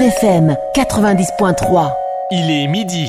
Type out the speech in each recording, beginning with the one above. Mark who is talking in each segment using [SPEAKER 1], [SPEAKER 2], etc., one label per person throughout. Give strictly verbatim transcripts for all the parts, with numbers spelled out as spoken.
[SPEAKER 1] F M quatre-vingt-dix point trois.
[SPEAKER 2] Il est midi.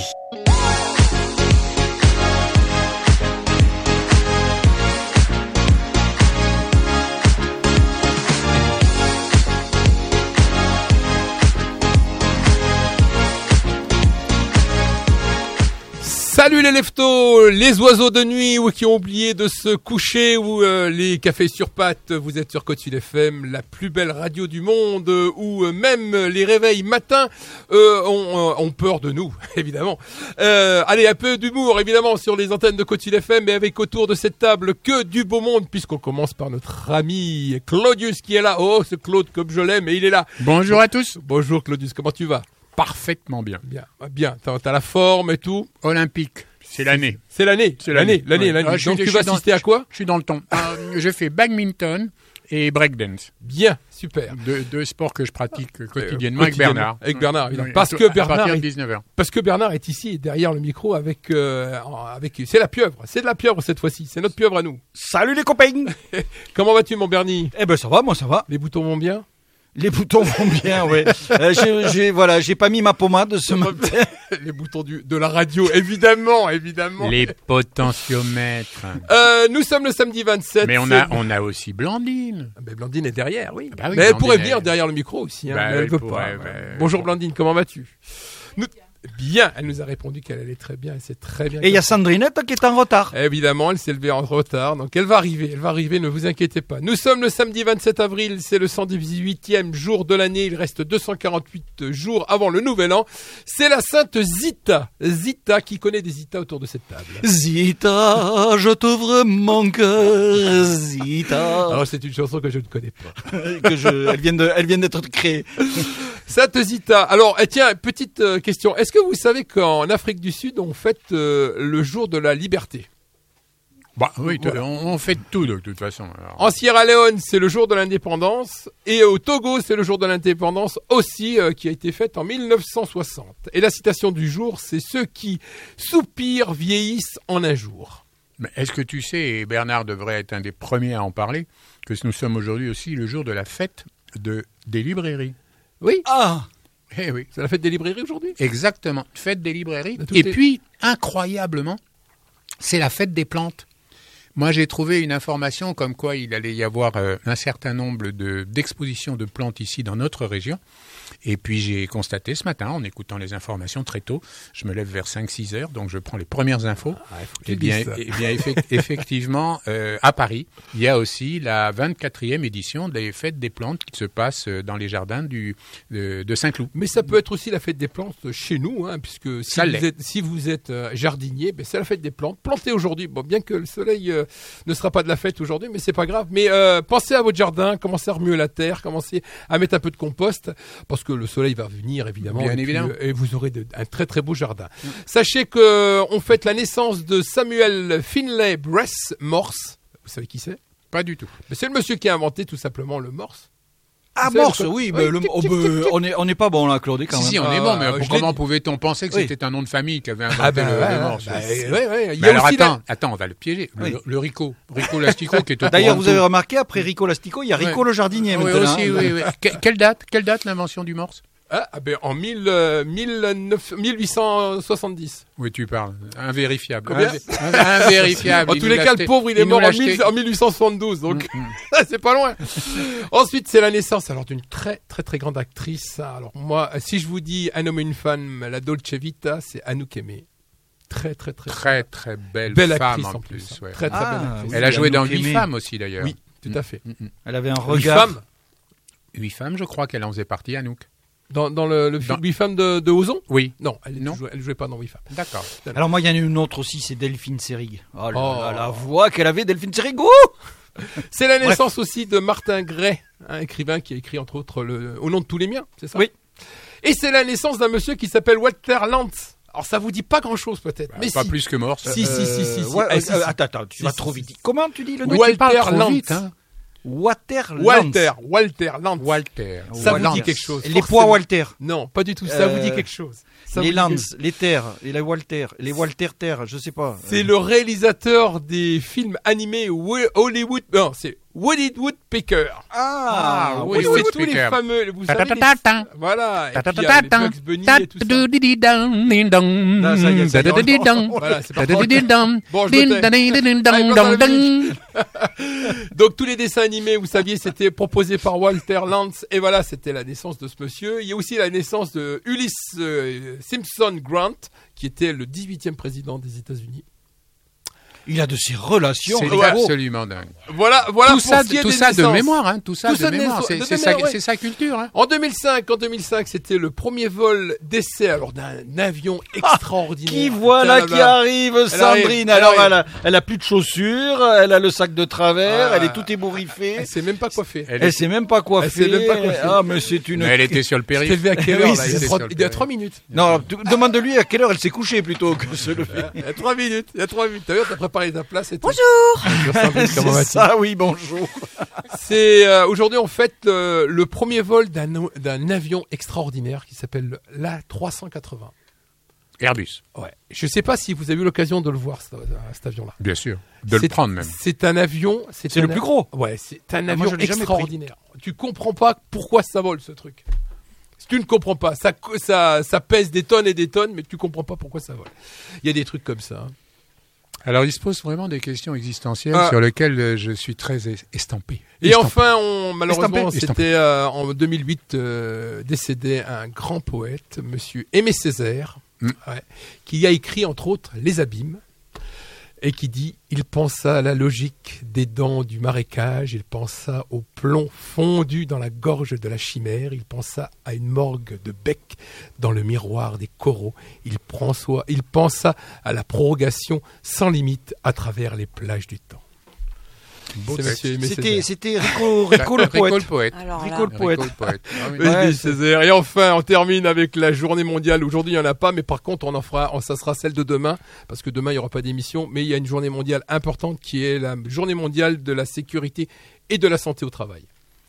[SPEAKER 2] Salut les leftos, les oiseaux de nuit ou qui ont oublié de se coucher ou euh, les cafés sur pattes, vous êtes sur Côte-Sud F M, la plus belle radio du monde euh, où euh, même les réveils matins euh, ont, ont peur de nous, évidemment. Euh, allez, un peu d'humour évidemment sur les antennes de Côte-Sud F M, mais avec autour de cette table que du beau monde, puisqu'on commence par notre ami Claudius qui est là. Oh, ce Claude comme je l'aime, et il est là.
[SPEAKER 3] Bonjour à tous.
[SPEAKER 2] Bonjour Claudius, comment tu vas ?
[SPEAKER 3] Parfaitement bien.
[SPEAKER 2] Bien, bien. T'as, t'as la forme et tout.
[SPEAKER 3] Olympique, c'est l'année.
[SPEAKER 2] C'est l'année,
[SPEAKER 3] c'est
[SPEAKER 2] l'année, l'année,
[SPEAKER 3] ouais.
[SPEAKER 2] l'année.
[SPEAKER 3] Ah,
[SPEAKER 2] Donc
[SPEAKER 3] suis,
[SPEAKER 2] tu vas assister
[SPEAKER 3] dans,
[SPEAKER 2] à quoi ?
[SPEAKER 3] Je suis dans le ton. Euh, je fais badminton et breakdance.
[SPEAKER 2] Bien, super.
[SPEAKER 3] Deux, deux sports que je pratique quotidiennement,
[SPEAKER 2] euh,
[SPEAKER 3] avec Bernard.
[SPEAKER 2] Avec Bernard, évidemment.
[SPEAKER 3] Oui,
[SPEAKER 2] parce
[SPEAKER 3] à,
[SPEAKER 2] que Bernard,
[SPEAKER 3] à partir de
[SPEAKER 2] est,
[SPEAKER 3] dix-neuf heures.
[SPEAKER 2] Parce que Bernard est ici derrière le micro avec, euh, avec, c'est la pieuvre, c'est de la pieuvre cette fois-ci, c'est notre pieuvre à nous.
[SPEAKER 4] Salut les copains.
[SPEAKER 2] Comment vas-tu mon Bernie ?
[SPEAKER 4] Eh ben ça va, moi ça va.
[SPEAKER 2] Les boutons vont bien ?
[SPEAKER 4] Les boutons vont bien, ouais. Euh, j'ai, j'ai, voilà, j'ai pas mis ma pommade ce matin.
[SPEAKER 2] Les boutons du, de la radio, évidemment, évidemment.
[SPEAKER 3] Les potentiomètres.
[SPEAKER 2] Euh, nous sommes le samedi vingt-sept.
[SPEAKER 3] Mais on a, on a aussi Blandine.
[SPEAKER 2] Ah ben Blandine est derrière, oui.
[SPEAKER 3] Ah bah oui
[SPEAKER 2] mais elle
[SPEAKER 3] Blandine
[SPEAKER 2] pourrait
[SPEAKER 3] est...
[SPEAKER 2] venir derrière le micro aussi, hein,
[SPEAKER 3] bah,
[SPEAKER 2] mais elle veut
[SPEAKER 3] pourrait,
[SPEAKER 2] pas.
[SPEAKER 3] bah,
[SPEAKER 2] Bonjour Blandine, comment vas-tu ? Nous... Bien, elle nous a répondu qu'elle allait très bien, et c'est très bien.
[SPEAKER 4] Et il y a Sandrinette qui est en retard.
[SPEAKER 2] Évidemment, elle s'est levée en retard, donc elle va arriver, elle va arriver, ne vous inquiétez pas. Nous sommes le samedi vingt-sept avril, c'est le cent dix-huitième jour de l'année, il reste deux cent quarante-huit jours avant le nouvel an. C'est la sainte Zita, Zita, qui connaît des Zita autour de cette table.
[SPEAKER 4] Zita, je t'ouvre mon cœur, Zita.
[SPEAKER 2] Alors c'est une chanson que je ne connais pas.
[SPEAKER 4] que je, elle vient de, elle vient d'être créée.
[SPEAKER 2] Sainte Zita. Alors, eh, tiens, petite euh, question. Est-ce que vous savez qu'en Afrique du Sud, on fête euh, le jour de la liberté ?
[SPEAKER 3] Bah oui,
[SPEAKER 2] Voilà.
[SPEAKER 3] on, on fait tout de toute façon. Alors.
[SPEAKER 2] En Sierra Leone, c'est le jour de l'indépendance. Et au Togo, c'est le jour de l'indépendance aussi, euh, qui a été fête en mille neuf cent soixante. Et la citation du jour, c'est « Ceux qui soupirent vieillissent en un jour ».
[SPEAKER 3] Mais est-ce que tu sais, et Bernard devrait être un des premiers à en parler, que nous sommes aujourd'hui aussi le jour de la fête de, des librairies.
[SPEAKER 2] Oui.
[SPEAKER 4] Ah.
[SPEAKER 3] Eh oui.
[SPEAKER 2] C'est la fête des librairies aujourd'hui ?
[SPEAKER 3] Exactement. Fête des librairies.
[SPEAKER 2] De
[SPEAKER 3] Et
[SPEAKER 2] les...
[SPEAKER 3] puis, incroyablement, c'est la fête des plantes. Moi, j'ai trouvé une information comme quoi il allait y avoir euh, un certain nombre de, d'expositions de plantes ici dans notre région. Et puis, j'ai constaté ce matin, en écoutant les informations très tôt, je me lève vers cinq six heures, donc je prends les premières infos.
[SPEAKER 2] Ah,
[SPEAKER 3] et bien, et bien effect- effectivement, euh, à Paris, il y a aussi la vingt-quatrième édition des Fêtes des plantes qui se passe dans les jardins du, de, de Saint-Cloud.
[SPEAKER 2] Mais ça peut être aussi la fête des plantes chez nous, hein, puisque si
[SPEAKER 3] ça
[SPEAKER 2] vous,
[SPEAKER 3] l'est.
[SPEAKER 2] êtes, si vous êtes euh, jardinier, ben c'est la fête des plantes. Plantez aujourd'hui, bon, bien que le soleil euh, ne sera pas de la fête aujourd'hui, mais c'est pas grave. Mais euh, pensez à votre jardin, commencez à remuer la terre, commencez à mettre un peu de compost, parce que le soleil va venir évidemment,
[SPEAKER 3] Bien
[SPEAKER 2] et,
[SPEAKER 3] évidemment.
[SPEAKER 2] Puis, euh, et vous aurez de, un très très beau jardin. Mmh. Sachez que euh, on fête la naissance de Samuel Finlay Breese Morse. Vous savez qui c'est ?
[SPEAKER 3] Pas du tout.
[SPEAKER 2] Mais c'est le monsieur qui a inventé tout simplement le morse.
[SPEAKER 4] Ah,
[SPEAKER 2] C'est
[SPEAKER 4] morse,
[SPEAKER 2] le...
[SPEAKER 4] oui,
[SPEAKER 2] oui
[SPEAKER 4] mais le... oh, bah, on est, on n'est pas bon là, Claude, quand
[SPEAKER 3] si,
[SPEAKER 4] même.
[SPEAKER 3] si, on est
[SPEAKER 2] Ah,
[SPEAKER 3] bon, mais
[SPEAKER 2] euh,
[SPEAKER 3] comment
[SPEAKER 2] dit...
[SPEAKER 3] pouvait-on penser que
[SPEAKER 4] oui.
[SPEAKER 3] c'était un nom de famille qui avait inventé
[SPEAKER 2] ah ben,
[SPEAKER 3] le,
[SPEAKER 2] ouais,
[SPEAKER 3] le morse
[SPEAKER 2] bah, ouais, ouais. Il y
[SPEAKER 3] Mais
[SPEAKER 2] a
[SPEAKER 3] alors
[SPEAKER 2] aussi
[SPEAKER 3] attends,
[SPEAKER 2] la...
[SPEAKER 3] attends, on va le piéger. Le,
[SPEAKER 4] oui.
[SPEAKER 3] le Rico, Rico Lastico qui est au
[SPEAKER 4] D'ailleurs,
[SPEAKER 3] courant
[SPEAKER 4] vous avez
[SPEAKER 3] tout.
[SPEAKER 4] remarqué, après Rico Lastico, il y a Rico
[SPEAKER 3] Ouais.
[SPEAKER 4] le jardinier
[SPEAKER 3] Oui,
[SPEAKER 4] maintenant.
[SPEAKER 3] aussi,
[SPEAKER 4] hein.
[SPEAKER 3] oui, oui. Que- quelle date, quelle date l'invention du morse?
[SPEAKER 2] Ah, ah ben en mille, euh, mille neuf, mille huit cent soixante-dix.
[SPEAKER 3] Oui, tu parles. Invérifiable.
[SPEAKER 2] Combien
[SPEAKER 3] Inv- Invérifiable.
[SPEAKER 2] En
[SPEAKER 3] Il
[SPEAKER 2] tous
[SPEAKER 3] nous
[SPEAKER 2] les
[SPEAKER 3] l'a
[SPEAKER 2] cas,
[SPEAKER 3] acheté-
[SPEAKER 2] le pauvre, il est
[SPEAKER 3] il nous
[SPEAKER 2] mort
[SPEAKER 3] l'a
[SPEAKER 2] en,
[SPEAKER 3] acheté.
[SPEAKER 2] mille, en mille huit cent soixante-douze, donc
[SPEAKER 3] Mm, mm.
[SPEAKER 2] c'est pas loin. Ensuite, c'est la naissance alors d'une très très très grande actrice. Alors moi, si je vous dis un homme et une femme, la Dolce Vita, c'est Anouk Aimée. Très très très
[SPEAKER 3] Très, très belle,
[SPEAKER 2] belle
[SPEAKER 3] femme
[SPEAKER 2] actrice
[SPEAKER 3] en
[SPEAKER 2] en
[SPEAKER 3] plus.
[SPEAKER 2] plus.
[SPEAKER 3] ouais.
[SPEAKER 2] Très très
[SPEAKER 4] Ah,
[SPEAKER 2] belle actrice.
[SPEAKER 4] oui.
[SPEAKER 3] Elle a joué dans
[SPEAKER 4] Anouk
[SPEAKER 3] Huit
[SPEAKER 4] Aimée.
[SPEAKER 3] femmes aussi, d'ailleurs.
[SPEAKER 2] Oui, tout à fait.
[SPEAKER 3] Mm, mm.
[SPEAKER 4] Elle avait un
[SPEAKER 2] Huit
[SPEAKER 4] regard.
[SPEAKER 2] femmes
[SPEAKER 3] Huit femmes, je crois qu'elle en faisait partie, Anouk.
[SPEAKER 2] dans, dans le, le
[SPEAKER 3] Dans-
[SPEAKER 2] film Huit femmes de, de Ozon.
[SPEAKER 3] Oui.
[SPEAKER 2] Non, elle
[SPEAKER 3] Non.
[SPEAKER 2] ne jouait, elle jouait pas dans Huit femmes.
[SPEAKER 3] D'accord.
[SPEAKER 4] Alors moi, il y en a une autre aussi, c'est Delphine Seyrig. Oh là
[SPEAKER 2] Oh.
[SPEAKER 4] là, la voix qu'elle avait, Delphine Seyrig. Ouh.
[SPEAKER 2] C'est la naissance aussi de Martin Gray, un écrivain qui a écrit entre autres le, Au nom de tous les miens, c'est ça ?
[SPEAKER 4] Oui.
[SPEAKER 2] Et c'est la naissance d'un monsieur qui s'appelle Walter Lantz. Alors ça vous dit pas grand-chose peut-être,
[SPEAKER 3] Bah,
[SPEAKER 2] mais
[SPEAKER 3] pas
[SPEAKER 2] si.
[SPEAKER 3] plus que morse.
[SPEAKER 2] Si, si, si, si, si.
[SPEAKER 4] Ouais,
[SPEAKER 2] Ah,
[SPEAKER 4] euh,
[SPEAKER 2] si,
[SPEAKER 4] euh,
[SPEAKER 2] si.
[SPEAKER 4] Attends, attends, tu
[SPEAKER 2] Si,
[SPEAKER 4] vas
[SPEAKER 2] si,
[SPEAKER 4] trop
[SPEAKER 2] si.
[SPEAKER 4] vite. Comment tu dis le nom?
[SPEAKER 2] Oui.
[SPEAKER 3] Tu parles
[SPEAKER 2] Walter
[SPEAKER 3] trop
[SPEAKER 2] Lantz.
[SPEAKER 3] vite, hein.
[SPEAKER 4] Walter Lantz.
[SPEAKER 2] Walter, Walter Lantz.
[SPEAKER 3] Walter.
[SPEAKER 2] Ça vous
[SPEAKER 3] Lantz.
[SPEAKER 2] dit quelque chose?
[SPEAKER 4] Les
[SPEAKER 2] forcément.
[SPEAKER 4] pois Walter.
[SPEAKER 2] Non, pas du tout. Ça
[SPEAKER 4] Euh,
[SPEAKER 2] vous dit quelque chose. Ça
[SPEAKER 4] les
[SPEAKER 2] vous dit quelque-
[SPEAKER 4] Lantz, les Terres, et les Walter, les Walter Terre, je sais pas.
[SPEAKER 2] C'est le réalisateur des films animés Wi- Hollywood. Non, c'est Woody Woodpecker.
[SPEAKER 4] Ah,
[SPEAKER 3] Ah,
[SPEAKER 2] Oui,
[SPEAKER 3] oui,
[SPEAKER 2] c'est tous les
[SPEAKER 3] Woodpecker.
[SPEAKER 2] fameux, vous savez, les...
[SPEAKER 3] Ta-ta-ta-ta.
[SPEAKER 2] voilà, et puis il y a les Bugs Bunny et tout ça.
[SPEAKER 4] Là, ça y est, ça y est.
[SPEAKER 2] Voilà, c'est parti. Bon, je me tais. Donc tous les dessins animés, vous saviez, c'était proposé par Walter Lantz, et voilà, c'était la naissance de ce monsieur. Il y a aussi la naissance de Ulysses euh, Simpson Grant, qui était le dix-huitième président des États-Unis.
[SPEAKER 4] Il a de ces relations.
[SPEAKER 3] C'est
[SPEAKER 2] Ouais.
[SPEAKER 3] absolument dingue.
[SPEAKER 2] Voilà, voilà
[SPEAKER 3] Tout
[SPEAKER 2] pour
[SPEAKER 3] ça,
[SPEAKER 2] ce qui est
[SPEAKER 3] tout
[SPEAKER 2] des
[SPEAKER 3] ça de
[SPEAKER 2] naissances.
[SPEAKER 3] mémoire, hein, tout ça
[SPEAKER 2] Tout
[SPEAKER 3] de
[SPEAKER 2] ça de
[SPEAKER 3] mémoire.
[SPEAKER 2] naissance-
[SPEAKER 3] C'est
[SPEAKER 2] de
[SPEAKER 3] c'est sa,
[SPEAKER 2] mémoire, ouais.
[SPEAKER 3] c'est sa culture. Hein.
[SPEAKER 2] En deux mille cinq, en deux mille cinq, c'était le premier vol d'essai alors d'un avion extraordinaire.
[SPEAKER 4] Qui voilà
[SPEAKER 2] Tiens,
[SPEAKER 4] qui
[SPEAKER 2] là-bas.
[SPEAKER 4] arrive,
[SPEAKER 2] Elle
[SPEAKER 4] Sandrine.
[SPEAKER 2] arrive, elle
[SPEAKER 4] Alors
[SPEAKER 2] arrive.
[SPEAKER 4] elle a, elle a plus de chaussures, elle a le sac de travers,
[SPEAKER 2] Ah.
[SPEAKER 4] elle est toute ébouriffée.
[SPEAKER 2] Elle sait même pas quoi faire.
[SPEAKER 3] Elle
[SPEAKER 4] Elle
[SPEAKER 3] est-
[SPEAKER 4] sait même pas quoi
[SPEAKER 2] Elle
[SPEAKER 4] faire.
[SPEAKER 2] sait même pas quoi faire.
[SPEAKER 4] Ah mais c'est une.
[SPEAKER 3] Mais elle était sur le
[SPEAKER 2] Tu t'es
[SPEAKER 3] périph'.
[SPEAKER 2] levé à quelle
[SPEAKER 4] Oui,
[SPEAKER 2] heure là
[SPEAKER 4] c'est
[SPEAKER 2] Il y a
[SPEAKER 3] sur
[SPEAKER 2] trois-
[SPEAKER 3] le
[SPEAKER 2] il y a
[SPEAKER 3] terrain.
[SPEAKER 2] trois minutes.
[SPEAKER 4] Non, tu- demande-lui à quelle heure elle s'est couchée plutôt que se lever.
[SPEAKER 2] Il y a trois minutes. Il y a trois minutes. T'as vu, t'as préparé ta place et tout.
[SPEAKER 5] Bonjour.
[SPEAKER 2] Bonjour Sandrine, comment
[SPEAKER 4] C'est
[SPEAKER 2] vas-tu?
[SPEAKER 4] ça, oui, bonjour.
[SPEAKER 2] C'est euh, aujourd'hui on fête euh, le premier vol d'un d'un avion extraordinaire qui s'appelle l'A trois cent quatre-vingts.
[SPEAKER 3] Airbus,
[SPEAKER 2] Ouais. Je sais pas si vous avez eu l'occasion de le voir cet, cet avion-là.
[SPEAKER 3] bien sûr. De le
[SPEAKER 2] C'est-
[SPEAKER 3] prendre même.
[SPEAKER 2] C'est un avion.
[SPEAKER 4] C'est
[SPEAKER 2] un
[SPEAKER 4] le plus
[SPEAKER 2] a-
[SPEAKER 4] gros.
[SPEAKER 2] Ouais, c'est un
[SPEAKER 4] Ah,
[SPEAKER 2] avion
[SPEAKER 4] moi, je l'ai jamais
[SPEAKER 2] extraordinaire. Tu comprends pas pourquoi ça vole ce truc. Si tu ne comprends pas, ça, co- ça, ça pèse des tonnes et des tonnes, mais tu comprends pas pourquoi ça vole. Il y a des trucs comme ça. hein.
[SPEAKER 3] Alors, il se pose vraiment des questions existentielles
[SPEAKER 2] Ah.
[SPEAKER 3] sur lesquelles euh, je suis très es- estampé.
[SPEAKER 2] Et
[SPEAKER 3] Estampé.
[SPEAKER 2] enfin, on, malheureusement,
[SPEAKER 3] Estampé.
[SPEAKER 2] c'était euh, en deux mille huit euh, décédé un grand poète, Monsieur Aimé Césaire,
[SPEAKER 3] Mm.
[SPEAKER 2] ouais, qui a écrit entre autres Les Abîmes, et qui dit « Il pensa à la logique des dents du marécage, il pensa au plomb fondu dans la gorge de la chimère, il pensa à une morgue de bec dans le miroir des coraux, il, prend soi, il pensa à la prorogation sans limite à travers les plages du temps. »
[SPEAKER 3] Beau
[SPEAKER 2] C'est
[SPEAKER 3] texte.
[SPEAKER 2] Monsieur Aimé
[SPEAKER 4] C'était,
[SPEAKER 2] Césaire.
[SPEAKER 4] c'était Rico, Rico le
[SPEAKER 3] Rico
[SPEAKER 4] poète.
[SPEAKER 3] le poète.
[SPEAKER 5] Alors
[SPEAKER 4] Rico
[SPEAKER 5] là,
[SPEAKER 4] le poète.
[SPEAKER 3] Rico le poète. Ah oui.
[SPEAKER 2] Oui,
[SPEAKER 4] Ouais,
[SPEAKER 2] oui,
[SPEAKER 4] c'est-
[SPEAKER 2] Césaire. Et enfin, on termine avec la journée mondiale. Aujourd'hui, il n'y en a pas, mais par contre, on en fera, on- ça sera celle de demain, parce que demain, il n'y aura pas d'émission, mais il y a une journée mondiale importante qui est la journée mondiale de la sécurité et de la santé au travail.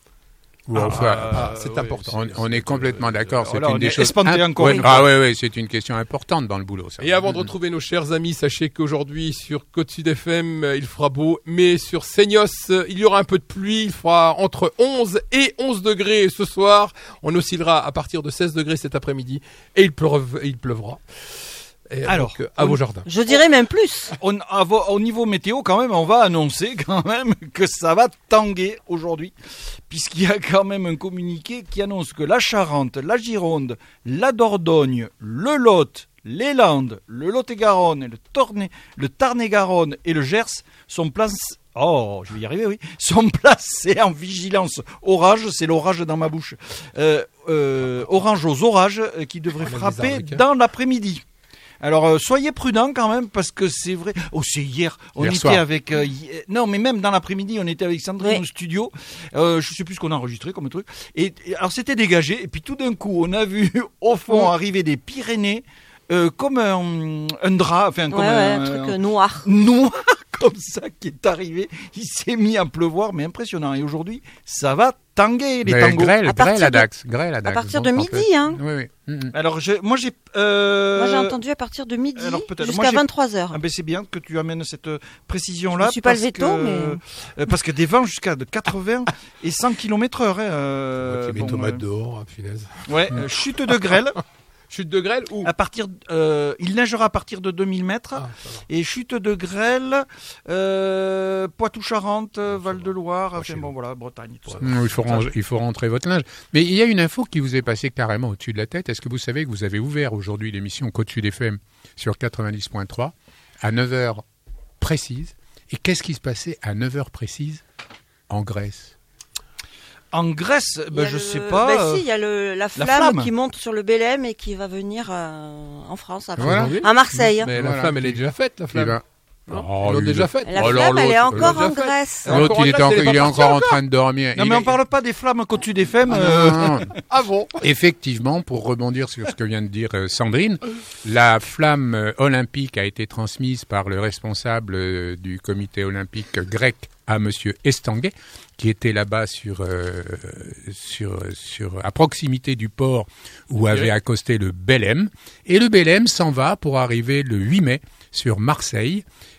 [SPEAKER 3] Ou enfin,
[SPEAKER 2] Ah, c'est important.
[SPEAKER 3] on, on est complètement d'accord. C'est
[SPEAKER 4] Voilà,
[SPEAKER 3] une
[SPEAKER 4] on
[SPEAKER 3] des
[SPEAKER 4] est
[SPEAKER 3] choses.
[SPEAKER 4] espanté
[SPEAKER 3] imp-
[SPEAKER 4] encore
[SPEAKER 3] ouais,
[SPEAKER 4] une
[SPEAKER 3] ah
[SPEAKER 4] fois.
[SPEAKER 3] ouais, ouais, c'est une question importante dans le boulot. Ça.
[SPEAKER 2] Et avant de retrouver nos chers amis, sachez qu'aujourd'hui, sur Côte Sud F M, euh, il fera beau, mais sur Seignos, euh, il y aura un peu de pluie. Il fera entre onze et onze degrés ce soir. On oscillera à partir de seize degrés cet après-midi, et il, pleuve, et il pleuvra. Et
[SPEAKER 4] Alors,
[SPEAKER 2] donc, euh, à
[SPEAKER 4] on-
[SPEAKER 2] vos jardins.
[SPEAKER 5] je dirais même plus.
[SPEAKER 4] On- à vo- au niveau météo, quand même, on va annoncer quand même que ça va tanguer aujourd'hui, puisqu'il y a quand même un communiqué qui annonce que la Charente, la Gironde, la Dordogne, le Lot, les Landes, le Lot-et-Garonne, le, Tornay- le Tarn-et-Garonne et le Gers sont placés. Oh, je vais y arriver, oui. Sont placés en vigilance orage, c'est l'orage dans ma bouche. Euh, euh, orange aux orages euh, qui devraient
[SPEAKER 2] On aime les
[SPEAKER 4] frapper
[SPEAKER 2] arnaques, hein.
[SPEAKER 4] dans l'après-midi. Alors euh, soyez prudents quand même parce que c'est vrai. Oh c'est hier, on
[SPEAKER 3] Hier
[SPEAKER 4] était
[SPEAKER 3] soir.
[SPEAKER 4] avec euh, hi- non mais même dans l'après-midi on était avec Sandrine
[SPEAKER 5] Oui.
[SPEAKER 4] au studio. Euh, je sais plus ce qu'on a enregistré comme truc. Et, et alors c'était dégagé et puis tout d'un coup on a vu au fond arriver des Pyrénées euh, comme un, un drap, enfin comme
[SPEAKER 5] Ouais, ouais,
[SPEAKER 4] un,
[SPEAKER 5] un truc euh, noir.
[SPEAKER 4] noir comme ça qui est arrivé. Il s'est mis à pleuvoir mais impressionnant. Et aujourd'hui ça va tanguer les
[SPEAKER 3] Mais
[SPEAKER 4] tangos.
[SPEAKER 3] grêle,
[SPEAKER 5] À
[SPEAKER 3] grêle
[SPEAKER 5] partir
[SPEAKER 3] à
[SPEAKER 5] de-
[SPEAKER 3] Dax, grêle à
[SPEAKER 5] À
[SPEAKER 3] Dax.
[SPEAKER 5] partir de
[SPEAKER 3] donc, en
[SPEAKER 5] midi,
[SPEAKER 3] fait-
[SPEAKER 5] hein.
[SPEAKER 3] Oui, oui. Mm, mm.
[SPEAKER 4] Alors je, moi j'ai euh,
[SPEAKER 5] Moi, j'ai entendu à partir de midi
[SPEAKER 4] alors, peut-être. Moi,
[SPEAKER 5] jusqu'à
[SPEAKER 4] j'ai-
[SPEAKER 5] vingt-trois heures.
[SPEAKER 4] Ah ben c'est bien que tu amènes cette euh,
[SPEAKER 5] Je
[SPEAKER 4] précision-là.
[SPEAKER 5] me suis pas
[SPEAKER 4] parce
[SPEAKER 5] levé
[SPEAKER 4] que-
[SPEAKER 5] tôt, mais-
[SPEAKER 4] euh, parce que des vents jusqu'à de quatre-vingts et cent kilomètres heure. Hein, euh,
[SPEAKER 2] Qui met
[SPEAKER 4] bon,
[SPEAKER 2] tomates
[SPEAKER 4] euh,
[SPEAKER 2] dehors, hein, punaise.
[SPEAKER 4] ouais, euh, chute de grêle.
[SPEAKER 2] Chute de grêle ou
[SPEAKER 4] À partir, euh, il neigera à partir de deux mille mètres.
[SPEAKER 2] Ah, ça va.
[SPEAKER 4] Et chute de grêle, euh, Poitou-Charentes, Val-de-Loire, enfin
[SPEAKER 2] chez
[SPEAKER 4] bon
[SPEAKER 2] nous.
[SPEAKER 4] voilà, Bretagne. Tout ça.
[SPEAKER 3] Non, il, faut ranger- il faut rentrer votre linge. Mais il y a une info qui vous est passée carrément au-dessus de la tête. Est-ce que vous savez que vous avez ouvert aujourd'hui l'émission Côte Sud F M sur quatre-vingt-dix point trois à neuf heures précises? Et qu'est-ce qui se passait à neuf heures précises en Grèce?
[SPEAKER 4] En Grèce,
[SPEAKER 5] Il y
[SPEAKER 4] ben,
[SPEAKER 5] a
[SPEAKER 4] je
[SPEAKER 5] le-
[SPEAKER 4] sais pas.
[SPEAKER 5] Ben
[SPEAKER 4] euh,
[SPEAKER 5] si, il y a le, la, flamme
[SPEAKER 4] flamme.
[SPEAKER 5] qui monte sur le Bélem et qui va venir euh, en France après.
[SPEAKER 3] Voilà.
[SPEAKER 2] Aujourd'hui
[SPEAKER 5] À Marseille.
[SPEAKER 2] Mais la
[SPEAKER 3] Voilà.
[SPEAKER 2] flamme, elle est déjà faite, la
[SPEAKER 3] Il
[SPEAKER 2] flamme.
[SPEAKER 3] va-
[SPEAKER 2] Non,
[SPEAKER 3] Oh,
[SPEAKER 2] ils l'ont
[SPEAKER 3] il-
[SPEAKER 2] déjà faite.
[SPEAKER 5] La
[SPEAKER 3] Alors,
[SPEAKER 5] flamme, elle est
[SPEAKER 3] l'autre,
[SPEAKER 5] encore
[SPEAKER 2] elle
[SPEAKER 5] en
[SPEAKER 2] l'a fait.
[SPEAKER 5] Grèce.
[SPEAKER 2] Alors,
[SPEAKER 3] L'autre,
[SPEAKER 2] encore
[SPEAKER 3] il,
[SPEAKER 2] en
[SPEAKER 3] est,
[SPEAKER 2] Grèce,
[SPEAKER 3] encore,
[SPEAKER 2] elle est
[SPEAKER 3] il est
[SPEAKER 2] pas
[SPEAKER 3] encore
[SPEAKER 2] partie
[SPEAKER 3] en train de dormir.
[SPEAKER 4] Non
[SPEAKER 3] Il
[SPEAKER 4] mais
[SPEAKER 3] est-
[SPEAKER 4] on parle pas des flammes qu'au-dessus des femmes.
[SPEAKER 3] Ah,
[SPEAKER 4] euh,
[SPEAKER 3] non, non, non.
[SPEAKER 2] Ah bon
[SPEAKER 3] Effectivement, pour rebondir sur ce que vient de dire euh, Sandrine, la flamme euh, olympique a été transmise par le responsable euh, du comité olympique grec à Monsieur Estanguet, qui était là-bas sur, euh, sur, sur, à proximité du port où
[SPEAKER 2] Oui.
[SPEAKER 3] avait accosté le Bélem. Et le Bélem s'en va pour arriver le huit mai sur Marseille,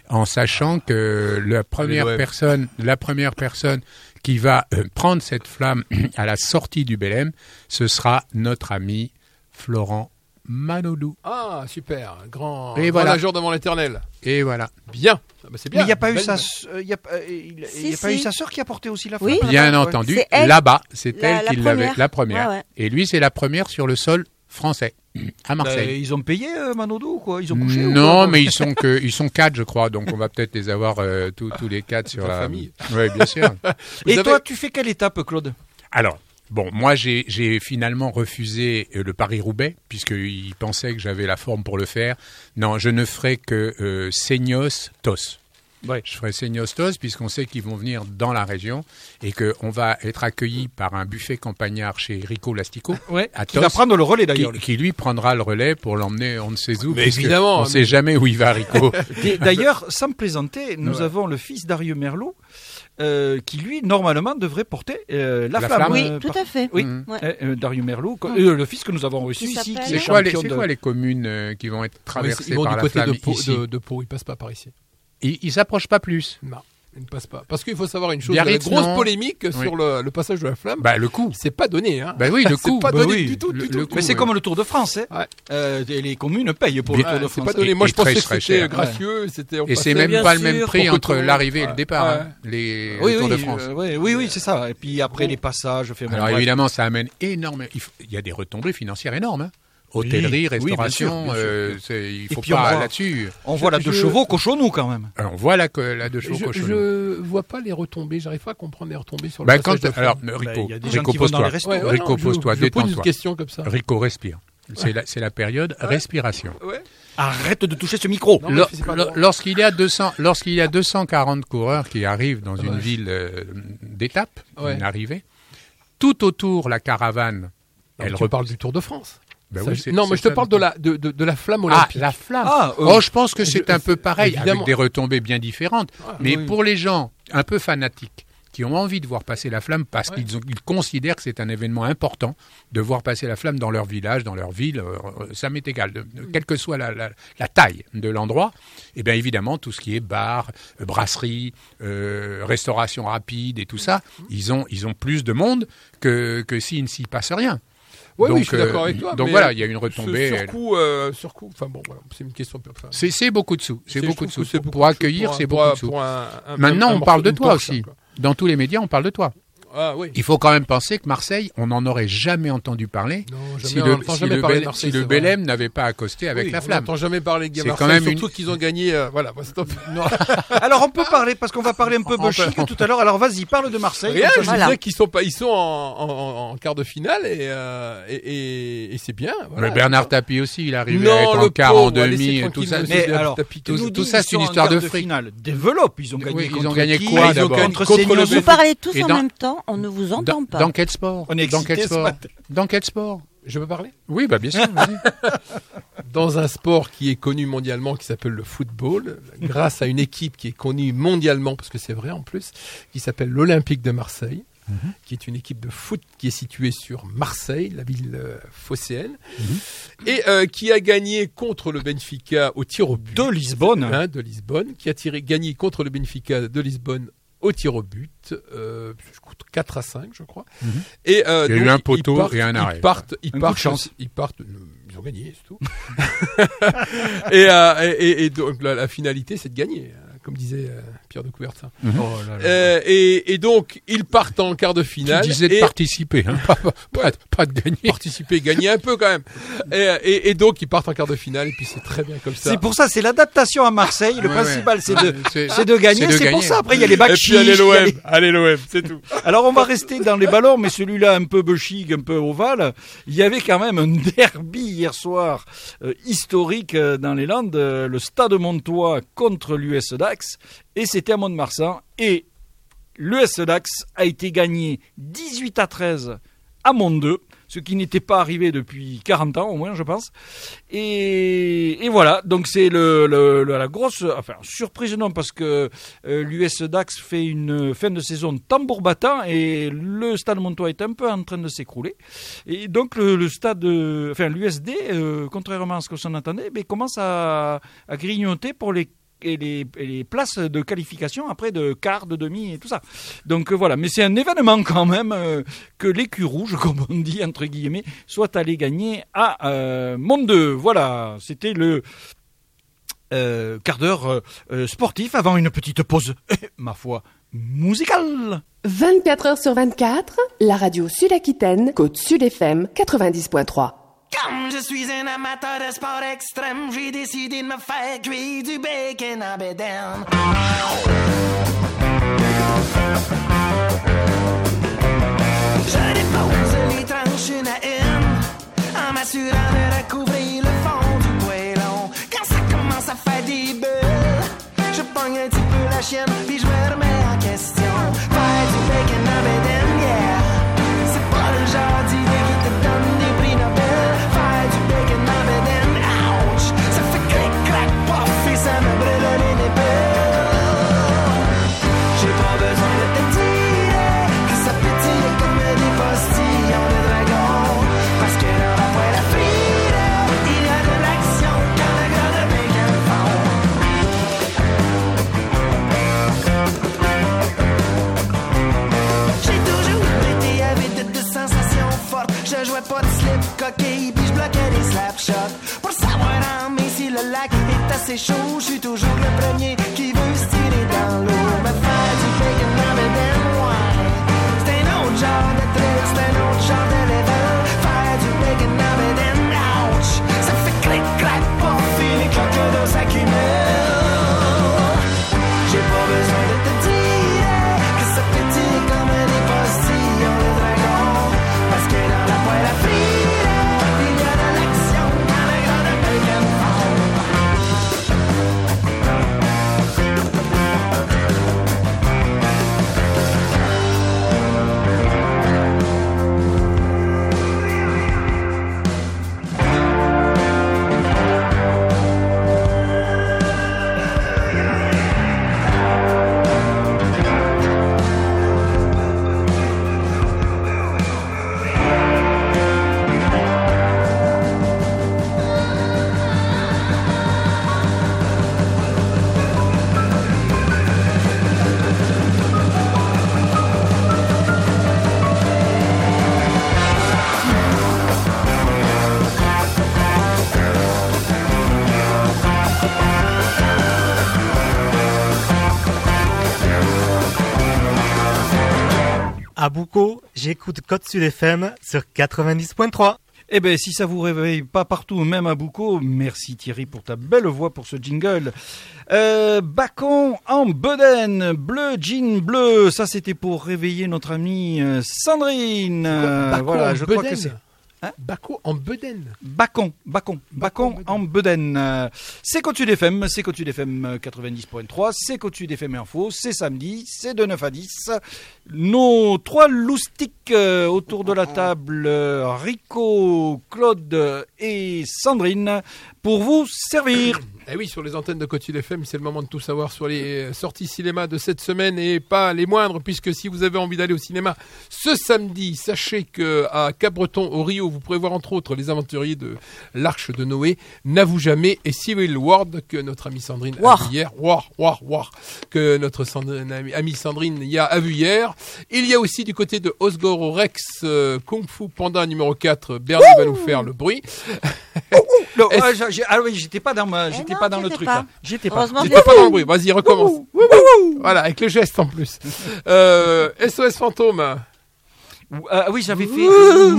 [SPEAKER 3] en sachant que la première
[SPEAKER 2] Allez, ouais.
[SPEAKER 3] personne, la première personne qui va euh, prendre cette flamme à la sortie du Belém, ce sera notre ami Florent Manodou.
[SPEAKER 2] Ah, super. Grand,
[SPEAKER 3] Et
[SPEAKER 2] grand
[SPEAKER 3] voilà.
[SPEAKER 2] nageur devant l'éternel.
[SPEAKER 3] Et voilà.
[SPEAKER 2] Bien. Ah bah, c'est
[SPEAKER 4] Mais
[SPEAKER 2] bien.
[SPEAKER 4] il n'y a pas eu
[SPEAKER 2] Belle-
[SPEAKER 4] sa, s- euh, il y a, pas- euh, il- il
[SPEAKER 5] Si,
[SPEAKER 4] y a pas eu
[SPEAKER 5] si.
[SPEAKER 4] sa sœur qui a porté aussi la
[SPEAKER 5] Oui.
[SPEAKER 4] flamme.
[SPEAKER 3] Bien
[SPEAKER 5] Ouais.
[SPEAKER 3] entendu,
[SPEAKER 5] C'est elle.
[SPEAKER 3] là-bas, c'est
[SPEAKER 5] La-
[SPEAKER 3] elle
[SPEAKER 5] la
[SPEAKER 3] qui l'avait,
[SPEAKER 5] première.
[SPEAKER 3] la première.
[SPEAKER 5] Ouais, ouais.
[SPEAKER 3] Et lui, c'est la première sur le sol français, à
[SPEAKER 4] Euh,
[SPEAKER 3] Marseille.
[SPEAKER 4] ils ont payé euh, Manodou ou quoi? Ils ont couché ou
[SPEAKER 3] Non,
[SPEAKER 4] quoi
[SPEAKER 3] mais ils sont que, ils sont quatre, je crois, donc on va peut-être les avoir euh, tous, tous les quatre sur
[SPEAKER 2] la
[SPEAKER 3] la
[SPEAKER 2] famille.
[SPEAKER 3] Oui, bien sûr.
[SPEAKER 2] Vous
[SPEAKER 4] Et
[SPEAKER 2] avez-
[SPEAKER 4] toi, tu fais quelle étape, Claude?
[SPEAKER 3] Alors, bon, moi, j'ai, j'ai finalement refusé euh, le Paris-Roubaix, puisqu'ils pensaient que j'avais la forme pour le faire. Non, je ne ferai que euh, Seignos-Tos.
[SPEAKER 4] Ouais.
[SPEAKER 3] Je ferai Seignos-Tos, puisqu'on sait qu'ils vont venir dans la région et qu'on va être accueillis par un buffet campagnard chez Rico Lastico,
[SPEAKER 4] Ouais.
[SPEAKER 3] à
[SPEAKER 4] Qui va
[SPEAKER 3] Tos,
[SPEAKER 4] prendre le relais
[SPEAKER 3] qui,
[SPEAKER 4] d'ailleurs.
[SPEAKER 3] qui, lui prendra le relais pour l'emmener on ne sait où.
[SPEAKER 2] Mais
[SPEAKER 3] puisque
[SPEAKER 2] évidemment,
[SPEAKER 3] on ne
[SPEAKER 2] mais-
[SPEAKER 3] sait jamais où il va, Rico.
[SPEAKER 4] Et D'ailleurs, sans plaisanter, nous
[SPEAKER 3] Ouais.
[SPEAKER 4] avons le fils d'Arieux Merlot euh, qui, lui, normalement, devrait porter euh, la,
[SPEAKER 3] La
[SPEAKER 4] flamme.
[SPEAKER 3] flamme.
[SPEAKER 5] Oui,
[SPEAKER 4] euh,
[SPEAKER 5] tout
[SPEAKER 4] par-
[SPEAKER 5] à fait.
[SPEAKER 4] Oui,
[SPEAKER 3] Mhm.
[SPEAKER 5] Ouais.
[SPEAKER 4] euh, euh, Darieux Merlot, quoi.
[SPEAKER 5] Ouais.
[SPEAKER 4] Euh, le fils que nous avons reçu
[SPEAKER 5] Qui
[SPEAKER 4] ici, qui
[SPEAKER 5] s'appelle
[SPEAKER 4] est
[SPEAKER 3] C'est quoi, les,
[SPEAKER 4] champion
[SPEAKER 3] c'est
[SPEAKER 4] de-
[SPEAKER 3] quoi les communes euh, qui vont être
[SPEAKER 2] Ouais,
[SPEAKER 3] traversées
[SPEAKER 2] ils vont
[SPEAKER 3] par
[SPEAKER 2] du
[SPEAKER 3] la
[SPEAKER 2] côté
[SPEAKER 3] flamme
[SPEAKER 2] de Pau,
[SPEAKER 3] ici
[SPEAKER 2] de, de Pau, ils passent pas par ici.
[SPEAKER 3] Ils ils s'approchent pas plus.
[SPEAKER 2] Non, ils ne passent pas. Parce qu'il faut savoir une chose, il y a
[SPEAKER 3] Biarritz,
[SPEAKER 2] une grosse
[SPEAKER 3] non.
[SPEAKER 2] polémique
[SPEAKER 3] Oui.
[SPEAKER 2] sur le, le passage de la flamme.
[SPEAKER 3] Bah, le coup.
[SPEAKER 2] C'est pas donné, hein.
[SPEAKER 3] Bah oui, le
[SPEAKER 2] C'est
[SPEAKER 3] coup.
[SPEAKER 2] pas
[SPEAKER 3] bah
[SPEAKER 2] donné
[SPEAKER 3] oui.
[SPEAKER 2] du tout,
[SPEAKER 3] Le-
[SPEAKER 2] du
[SPEAKER 3] le
[SPEAKER 2] tout.
[SPEAKER 3] coup,
[SPEAKER 4] Mais c'est
[SPEAKER 3] ouais.
[SPEAKER 4] comme le Tour de France. Hein.
[SPEAKER 2] Ouais.
[SPEAKER 4] Euh, et les communes payent pour
[SPEAKER 3] Bien-
[SPEAKER 4] le Tour de
[SPEAKER 2] Ouais, c'est
[SPEAKER 4] France.
[SPEAKER 2] pas donné.
[SPEAKER 3] Et-
[SPEAKER 2] Moi,
[SPEAKER 3] et
[SPEAKER 2] je pensais
[SPEAKER 3] très,
[SPEAKER 2] que
[SPEAKER 3] très
[SPEAKER 2] c'était
[SPEAKER 3] cher.
[SPEAKER 2] gracieux. C'était, on
[SPEAKER 3] Et c'est
[SPEAKER 2] passait-
[SPEAKER 3] même
[SPEAKER 5] bien
[SPEAKER 3] pas le
[SPEAKER 5] sûr,
[SPEAKER 3] même prix
[SPEAKER 2] pour que
[SPEAKER 3] entre
[SPEAKER 2] tout-
[SPEAKER 3] l'arrivée et le
[SPEAKER 2] Ouais.
[SPEAKER 3] départ,
[SPEAKER 2] Ouais.
[SPEAKER 3] hein, les
[SPEAKER 4] Oui,
[SPEAKER 3] le Tour
[SPEAKER 4] oui,
[SPEAKER 3] de France.
[SPEAKER 4] euh, oui, oui, oui, c'est ça. Et puis après les passages, fait bon,
[SPEAKER 3] Alors
[SPEAKER 4] bref.
[SPEAKER 3] évidemment, ça amène énormément. Il, faut- il y a des retombées financières énormes. Hein. Hôtellerie,
[SPEAKER 4] Oui, oui, bien
[SPEAKER 3] restauration,
[SPEAKER 4] sûr, bien sûr.
[SPEAKER 3] euh, c'est- il
[SPEAKER 4] Et
[SPEAKER 3] faut
[SPEAKER 4] puis on
[SPEAKER 3] pas
[SPEAKER 4] voit-
[SPEAKER 3] là-dessus.
[SPEAKER 4] On voit la
[SPEAKER 2] Je-
[SPEAKER 4] deux
[SPEAKER 2] je-
[SPEAKER 4] chevaux cochonou quand même.
[SPEAKER 3] Alors, on voit la, co- la de chevaux
[SPEAKER 2] Je,
[SPEAKER 3] cochonneaux.
[SPEAKER 2] je vois pas les retombées. J'arrive pas à comprendre les retombées sur le
[SPEAKER 3] Bah,
[SPEAKER 2] passage
[SPEAKER 3] quand,
[SPEAKER 2] de la
[SPEAKER 3] alors,
[SPEAKER 2] flamme.
[SPEAKER 3] Rico,
[SPEAKER 4] il y a des gens
[SPEAKER 3] Rico,
[SPEAKER 4] qui vont dans
[SPEAKER 3] pose-toi.
[SPEAKER 4] les restos.
[SPEAKER 2] Ouais, ouais,
[SPEAKER 3] Rico,
[SPEAKER 2] non, je-
[SPEAKER 3] pose-toi,
[SPEAKER 2] je pose une
[SPEAKER 3] détends-toi.
[SPEAKER 2] question comme ça.
[SPEAKER 3] Rico, respire. C'est la, c'est la période respiration.
[SPEAKER 2] Ouais.
[SPEAKER 4] Arrête de toucher ce micro.
[SPEAKER 2] Non, mais
[SPEAKER 3] Lors-
[SPEAKER 2] c'est pas
[SPEAKER 3] lor-
[SPEAKER 2] bon.
[SPEAKER 3] Lorsqu'il y a deux cents, lorsqu'il y a deux cent quarante coureurs qui arrivent dans une
[SPEAKER 2] Ouais.
[SPEAKER 3] ville euh, d'étape,
[SPEAKER 2] Ouais.
[SPEAKER 3] une arrivée, tout autour la caravane,
[SPEAKER 2] Non,
[SPEAKER 3] elle
[SPEAKER 2] tu
[SPEAKER 3] repart.
[SPEAKER 2] parle du Tour de France.
[SPEAKER 3] Ben
[SPEAKER 2] Ça,
[SPEAKER 3] oui,
[SPEAKER 2] je-
[SPEAKER 3] c'est-
[SPEAKER 2] non, mais
[SPEAKER 3] c'est
[SPEAKER 2] je te
[SPEAKER 3] ça,
[SPEAKER 2] parle
[SPEAKER 3] le
[SPEAKER 2] de la, de, de, de la flamme
[SPEAKER 3] Ah,
[SPEAKER 2] olympique.
[SPEAKER 3] la flamme.
[SPEAKER 4] Ah, euh,
[SPEAKER 3] Oh, je pense que c'est
[SPEAKER 2] je-
[SPEAKER 3] un peu pareil,
[SPEAKER 2] évidemment.
[SPEAKER 3] avec des retombées bien différentes.
[SPEAKER 2] Ah,
[SPEAKER 3] Mais
[SPEAKER 4] oui.
[SPEAKER 3] pour les gens un peu fanatiques, qui ont envie de voir passer la flamme parce
[SPEAKER 2] Ouais.
[SPEAKER 3] qu'ils ont- ils considèrent que c'est un événement important de voir passer la flamme dans leur village, dans leur ville, euh, ça m'est égal, de- de- quelle que soit la, la- la taille de l'endroit. Et bien évidemment, tout ce qui est bar, euh, brasserie, euh, restauration rapide et tout ça, ils ont, ils ont plus de monde que, que s'il ne s'y passe rien.
[SPEAKER 2] Ouais,
[SPEAKER 3] donc,
[SPEAKER 2] oui, je suis
[SPEAKER 3] euh,
[SPEAKER 2] d'accord avec toi.
[SPEAKER 3] donc
[SPEAKER 2] mais,
[SPEAKER 3] voilà,
[SPEAKER 2] euh,
[SPEAKER 3] il y a une
[SPEAKER 2] ce-
[SPEAKER 3] retombée,
[SPEAKER 2] Sur
[SPEAKER 3] elle-
[SPEAKER 2] coup, euh, sur coup. Enfin bon, voilà, c'est une question. Enfin,
[SPEAKER 3] C'est c'est beaucoup de sous. C'est
[SPEAKER 2] je
[SPEAKER 3] beaucoup de
[SPEAKER 2] trouve
[SPEAKER 3] sous.
[SPEAKER 2] que c'est
[SPEAKER 3] Pour,
[SPEAKER 2] beaucoup
[SPEAKER 3] pour
[SPEAKER 2] de sous
[SPEAKER 3] accueillir,
[SPEAKER 2] pour un-
[SPEAKER 3] c'est
[SPEAKER 2] pour
[SPEAKER 3] beaucoup
[SPEAKER 2] un-
[SPEAKER 3] de sous.
[SPEAKER 2] pour un- un-
[SPEAKER 3] Maintenant,
[SPEAKER 2] un
[SPEAKER 3] on
[SPEAKER 2] morceau
[SPEAKER 3] parle de
[SPEAKER 2] d'une
[SPEAKER 3] toi
[SPEAKER 2] Porsche,
[SPEAKER 3] aussi.
[SPEAKER 2] quoi.
[SPEAKER 3] Dans tous les médias, on parle de toi.
[SPEAKER 2] Ah oui.
[SPEAKER 3] Il faut quand même penser que Marseille, on n'en aurait jamais entendu parler
[SPEAKER 2] Non,
[SPEAKER 3] si
[SPEAKER 2] jamais,
[SPEAKER 3] le,
[SPEAKER 2] on n'entend
[SPEAKER 3] si
[SPEAKER 2] jamais
[SPEAKER 3] le,
[SPEAKER 2] parler de
[SPEAKER 3] Bel-
[SPEAKER 2] Marseille,
[SPEAKER 3] si le
[SPEAKER 2] c'est vrai.
[SPEAKER 3] Belém n'avait pas accosté avec
[SPEAKER 2] Oui,
[SPEAKER 3] la
[SPEAKER 2] On
[SPEAKER 3] flamme.
[SPEAKER 2] n'entend jamais parler de
[SPEAKER 3] C'est
[SPEAKER 2] Marseille,
[SPEAKER 3] quand même
[SPEAKER 2] surtout
[SPEAKER 3] une-
[SPEAKER 2] qu'ils ont gagné. euh, voilà, bah, stop.
[SPEAKER 4] Alors on peut parler parce qu'on va parler un peu
[SPEAKER 3] On peut-
[SPEAKER 4] chic tout à l'heure. Alors vas-y, parle de Marseille.
[SPEAKER 2] Rien,
[SPEAKER 4] comme
[SPEAKER 2] je
[SPEAKER 4] ça,
[SPEAKER 5] Voilà.
[SPEAKER 2] disais qu'ils sont pas, ils sont en, en, en quart de finale et euh, et, et, et c'est bien. Voilà.
[SPEAKER 3] Mais Bernard Tapie aussi, il arrivait
[SPEAKER 2] Non,
[SPEAKER 3] à être
[SPEAKER 2] le
[SPEAKER 3] en quart, en
[SPEAKER 2] pauvre, laissez
[SPEAKER 3] demi, et
[SPEAKER 2] tranquille,
[SPEAKER 3] tout ça.
[SPEAKER 2] monsieur
[SPEAKER 4] Mais
[SPEAKER 2] Tapie,
[SPEAKER 4] alors,
[SPEAKER 2] Tapie,
[SPEAKER 3] tout-
[SPEAKER 4] Tu nous
[SPEAKER 3] tout
[SPEAKER 4] dis,
[SPEAKER 3] ça,
[SPEAKER 4] ils
[SPEAKER 3] c'est une
[SPEAKER 4] sont en
[SPEAKER 3] histoire
[SPEAKER 4] quart
[SPEAKER 3] de fric.
[SPEAKER 4] finale. Développe, ils ont gagné
[SPEAKER 3] Oui, ils
[SPEAKER 4] contre
[SPEAKER 3] ont gagné
[SPEAKER 4] qui
[SPEAKER 3] quoi,
[SPEAKER 4] Ils ont
[SPEAKER 3] d'abord
[SPEAKER 4] gagné contre
[SPEAKER 2] Contre le
[SPEAKER 4] Seignos.
[SPEAKER 2] Benfica.
[SPEAKER 5] Vous parlez tous
[SPEAKER 3] Et
[SPEAKER 5] en
[SPEAKER 3] dans-
[SPEAKER 5] même temps, on ne vous
[SPEAKER 3] Dans,
[SPEAKER 5] entend pas.
[SPEAKER 3] dans quel sport
[SPEAKER 4] On est
[SPEAKER 3] Dans quel
[SPEAKER 4] excité ce
[SPEAKER 3] sport
[SPEAKER 4] matin.
[SPEAKER 3] Dans quel sport
[SPEAKER 2] Je peux parler
[SPEAKER 3] Oui, bah bien sûr. vas-y.
[SPEAKER 2] Dans un sport qui est connu mondialement, qui s'appelle le football, grâce à une équipe qui est connue mondialement, parce que c'est vrai en plus, qui s'appelle l'Olympique de Marseille,
[SPEAKER 3] Mhm.
[SPEAKER 2] qui est une équipe de foot qui est située sur Marseille, la ville euh, phocéenne,
[SPEAKER 3] Mhm.
[SPEAKER 2] et euh, qui a gagné contre le Benfica au tir au but.
[SPEAKER 4] De Lisbonne.
[SPEAKER 2] Hein, de Lisbonne, qui a tiré, gagné contre le Benfica de Lisbonne au tir au but, euh, quatre à cinq, je crois.
[SPEAKER 3] Mhm.
[SPEAKER 2] Et, euh,
[SPEAKER 3] Il y a eu
[SPEAKER 2] donc,
[SPEAKER 3] un poteau
[SPEAKER 2] ils partent-
[SPEAKER 3] et un arrêt.
[SPEAKER 2] Ils partent, ils
[SPEAKER 4] Un coup de
[SPEAKER 2] partent,
[SPEAKER 4] chance.
[SPEAKER 2] ils partent, euh, ils ont gagné, c'est tout. et, euh, et, et- et donc la, la finalité, c'est de gagner, hein, comme disait euh, Pierre de Coubertin.
[SPEAKER 4] Oh là là.
[SPEAKER 2] Euh, et, et donc ils partent en quart de
[SPEAKER 3] Tu
[SPEAKER 2] finale.
[SPEAKER 3] disais de
[SPEAKER 2] et
[SPEAKER 3] participer, hein, pas, pas- pas de- pas de gagner.
[SPEAKER 2] participer, gagner un peu quand même. Et, et, et donc ils partent en quart de finale, et puis c'est très bien comme ça.
[SPEAKER 4] C'est pour ça, c'est l'adaptation à Marseille. Le
[SPEAKER 3] Ouais,
[SPEAKER 4] principal,
[SPEAKER 3] ouais.
[SPEAKER 4] c'est de,
[SPEAKER 3] C'est-
[SPEAKER 4] c'est de gagner.
[SPEAKER 3] c'est de
[SPEAKER 4] C'est pour
[SPEAKER 3] gagner.
[SPEAKER 4] ça. Après, il y a les
[SPEAKER 2] Et
[SPEAKER 4] bacs
[SPEAKER 2] puis allez l'O M, allez l'O M, c'est tout.
[SPEAKER 4] Alors on va rester dans les ballons, mais celui-là un peu chic, un peu ovale. Il y avait quand même un derby hier soir euh, historique euh, dans les Landes, euh, le Stade Montois contre l'U S Dax, et c'était à Mont-de-Marsan. Et l'U S Dax a été gagné dix-huit à treize à Mont deux, ce qui n'était pas arrivé depuis quarante ans au moins, je pense. Et, et voilà, donc c'est le, le- le- la grosse, enfin surprise non, parce que euh, l'U S Dax fait une fin de saison tambour battant et le Stade Montois est un peu en train de s'écrouler. Et donc le, le Stade, euh, enfin l'U S D, euh, contrairement à ce que s'en attendait, mais commence à, à grignoter pour les et les, et les places de qualification après de quart, de demi et tout ça. Donc euh, voilà, mais c'est un événement quand même euh, que l'écu rouge, comme on dit entre guillemets, soit allé gagner à euh, Monde deux. Voilà, c'était le euh, quart d'heure euh, sportif avant une petite pause, ma foi, musicale.
[SPEAKER 6] vingt-quatre heures sur vingt-quatre, la radio Sud-Aquitaine, Côte Sud F M quatre-vingt-dix point trois.
[SPEAKER 7] Comme je suis un amateur de sport extrême, j'ai décidé de me faire cuire du bacon en bédaine. Je dépose les tranches une à une, en m'assurant de recouvrir le fond du poêlon. Quand ça commence à faire des bulles, je pogne un petit peu la chienne, puis je me remets en question. Faire du bacon en bédaine, yeah, c'est pas le genre d'idée qui te donne des prix Nobel. Ça fait clic, clac, pof et ça me brûle les népeux. J'ai pas besoin de te dire que ça pétille comme des postillons de dragon. Parce que dans la poêle à frire, il y a de l'action quand le gras de bacon fond. J'ai toujours été avide de sensations fortes. Je jouais pas de slip coquille puis je bloquais les slapshots. Pour savoir en mai si le lac est assez chaud, je suis toujours le premier qui veut se tirer dans l'eau. Me faire du bacon dans le den, ouais, c'est un autre genre de trip, c'est un autre genre de level. Faire du bacon dans le den, ouch, ça fait clic, clac, pof et les cloques d'eau s'accumulent. J'ai pas besoin de te dire que ça pétille comme des postillons de dragon. Parce que dans la poêle à frire, il y a de l'action dans le gras de bacon fond.
[SPEAKER 8] À Boucau, j'écoute Côte Sud F M sur quatre-vingt-dix point trois.
[SPEAKER 4] Eh bien, si ça vous réveille pas partout, même à Boucau, merci Thierry pour ta belle voix pour ce jingle. Euh, Bacon en bedaine, bleu, jean bleu, ça c'était pour réveiller notre amie euh, Sandrine. Euh,
[SPEAKER 2] Bacon
[SPEAKER 4] voilà,
[SPEAKER 2] en
[SPEAKER 4] je crois
[SPEAKER 2] bedaine.
[SPEAKER 4] que c'est... Hein
[SPEAKER 2] Bacon en bedaine.
[SPEAKER 4] Bacon, Bacon, Bacon en bedaine. Euh, C'est Côte Sud F M, c'est Côte Sud F M quatre-vingt-dix point trois, c'est Côte Sud F M Info, c'est samedi, c'est de neuf à dix. Nos trois loustiques euh, autour de la table, euh, Rico, Claude et Sandrine, pour vous servir.
[SPEAKER 2] Eh oui, sur les antennes de Côte Sud F M, c'est le moment de tout savoir sur les sorties cinéma de cette semaine et pas les moindres, puisque si vous avez envie d'aller au cinéma ce samedi, sachez qu'à Cap-Breton, au Rio, vous pourrez voir entre autres Les Aventuriers de l'Arche de Noé, N'avoue jamais et Civil War que notre amie Sandrine
[SPEAKER 5] War.
[SPEAKER 2] a vu hier. War, War, War, que notre Sandrine, amie Sandrine y a, a vu hier. Il y a aussi du côté de Osgore Rex, euh, Kung Fu Panda numéro quatre, Bernie va nous faire le bruit.
[SPEAKER 4] Non, ah, j'ai- ah oui, j'étais pas dans ma, j'étais
[SPEAKER 5] non,
[SPEAKER 4] pas dans le
[SPEAKER 5] j'étais
[SPEAKER 4] truc
[SPEAKER 5] pas.
[SPEAKER 4] là. J'étais pas.
[SPEAKER 5] Heureusement
[SPEAKER 2] J'étais pas dans le bruit, vas-y, recommence. Voilà, avec le geste en plus. Euh, S O S Fantôme.
[SPEAKER 4] Ah oui, j'avais fait.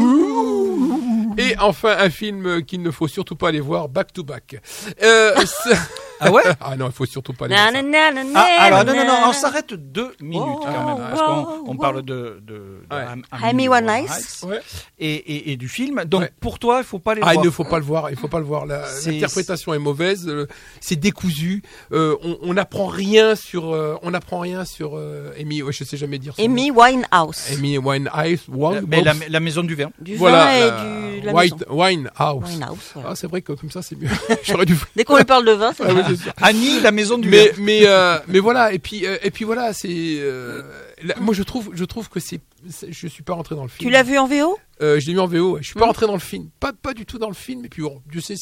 [SPEAKER 2] Et enfin, un film qu'il ne faut surtout pas aller voir, Back to Back. Euh, c'est-
[SPEAKER 4] Ah ouais?
[SPEAKER 2] ah non, il faut surtout pas aller voir ça.
[SPEAKER 4] Ah, alors non, non, non, on s'arrête deux minutes
[SPEAKER 5] Oh,
[SPEAKER 4] quand même, parce
[SPEAKER 5] oh,
[SPEAKER 4] qu'on on
[SPEAKER 5] oh.
[SPEAKER 4] parle de, de, de
[SPEAKER 2] Ouais.
[SPEAKER 4] Am-
[SPEAKER 5] Amy Winehouse.
[SPEAKER 2] Ouais.
[SPEAKER 4] et, et, et du film. Donc
[SPEAKER 2] Ouais.
[SPEAKER 4] pour toi, il faut pas les
[SPEAKER 2] Ah, il
[SPEAKER 4] voir.
[SPEAKER 2] ne faut pas le voir, il faut pas le voir. La-
[SPEAKER 4] C'est-
[SPEAKER 2] L'interprétation est mauvaise, euh, c'est décousu. Euh, on on n'apprend rien sur, euh, on n'apprend rien sur euh, Amy. Ouais, je sais jamais dire. son nom.
[SPEAKER 5] Amy Winehouse.
[SPEAKER 2] Amy Winehouse.
[SPEAKER 4] Euh, mais la, la maison du vin.
[SPEAKER 5] Du
[SPEAKER 2] Voilà,
[SPEAKER 5] vin et
[SPEAKER 2] la
[SPEAKER 5] du, de la
[SPEAKER 2] White
[SPEAKER 5] maison.
[SPEAKER 2] Winehouse.
[SPEAKER 5] Winehouse, voilà.
[SPEAKER 2] Ah, c'est vrai que comme ça, c'est mieux. J'aurais dû.
[SPEAKER 5] Dès qu'on lui parle de vin, c'est
[SPEAKER 2] Ah oui,
[SPEAKER 5] bien.
[SPEAKER 2] c'est sûr.
[SPEAKER 4] Annie, la maison du
[SPEAKER 2] mais
[SPEAKER 4] vin.
[SPEAKER 2] mais euh, mais voilà, et puis euh, et puis voilà, c'est euh, là, moi je trouve je trouve que c'est c'est- je suis pas rentré dans le film.
[SPEAKER 5] Tu l'as vu en V O?
[SPEAKER 2] Euh, je l'ai mis en V O, ouais. Je suis pas
[SPEAKER 5] Mm.
[SPEAKER 2] rentré dans le film, pas pas du tout dans le film, et puis bon, Dieu sait si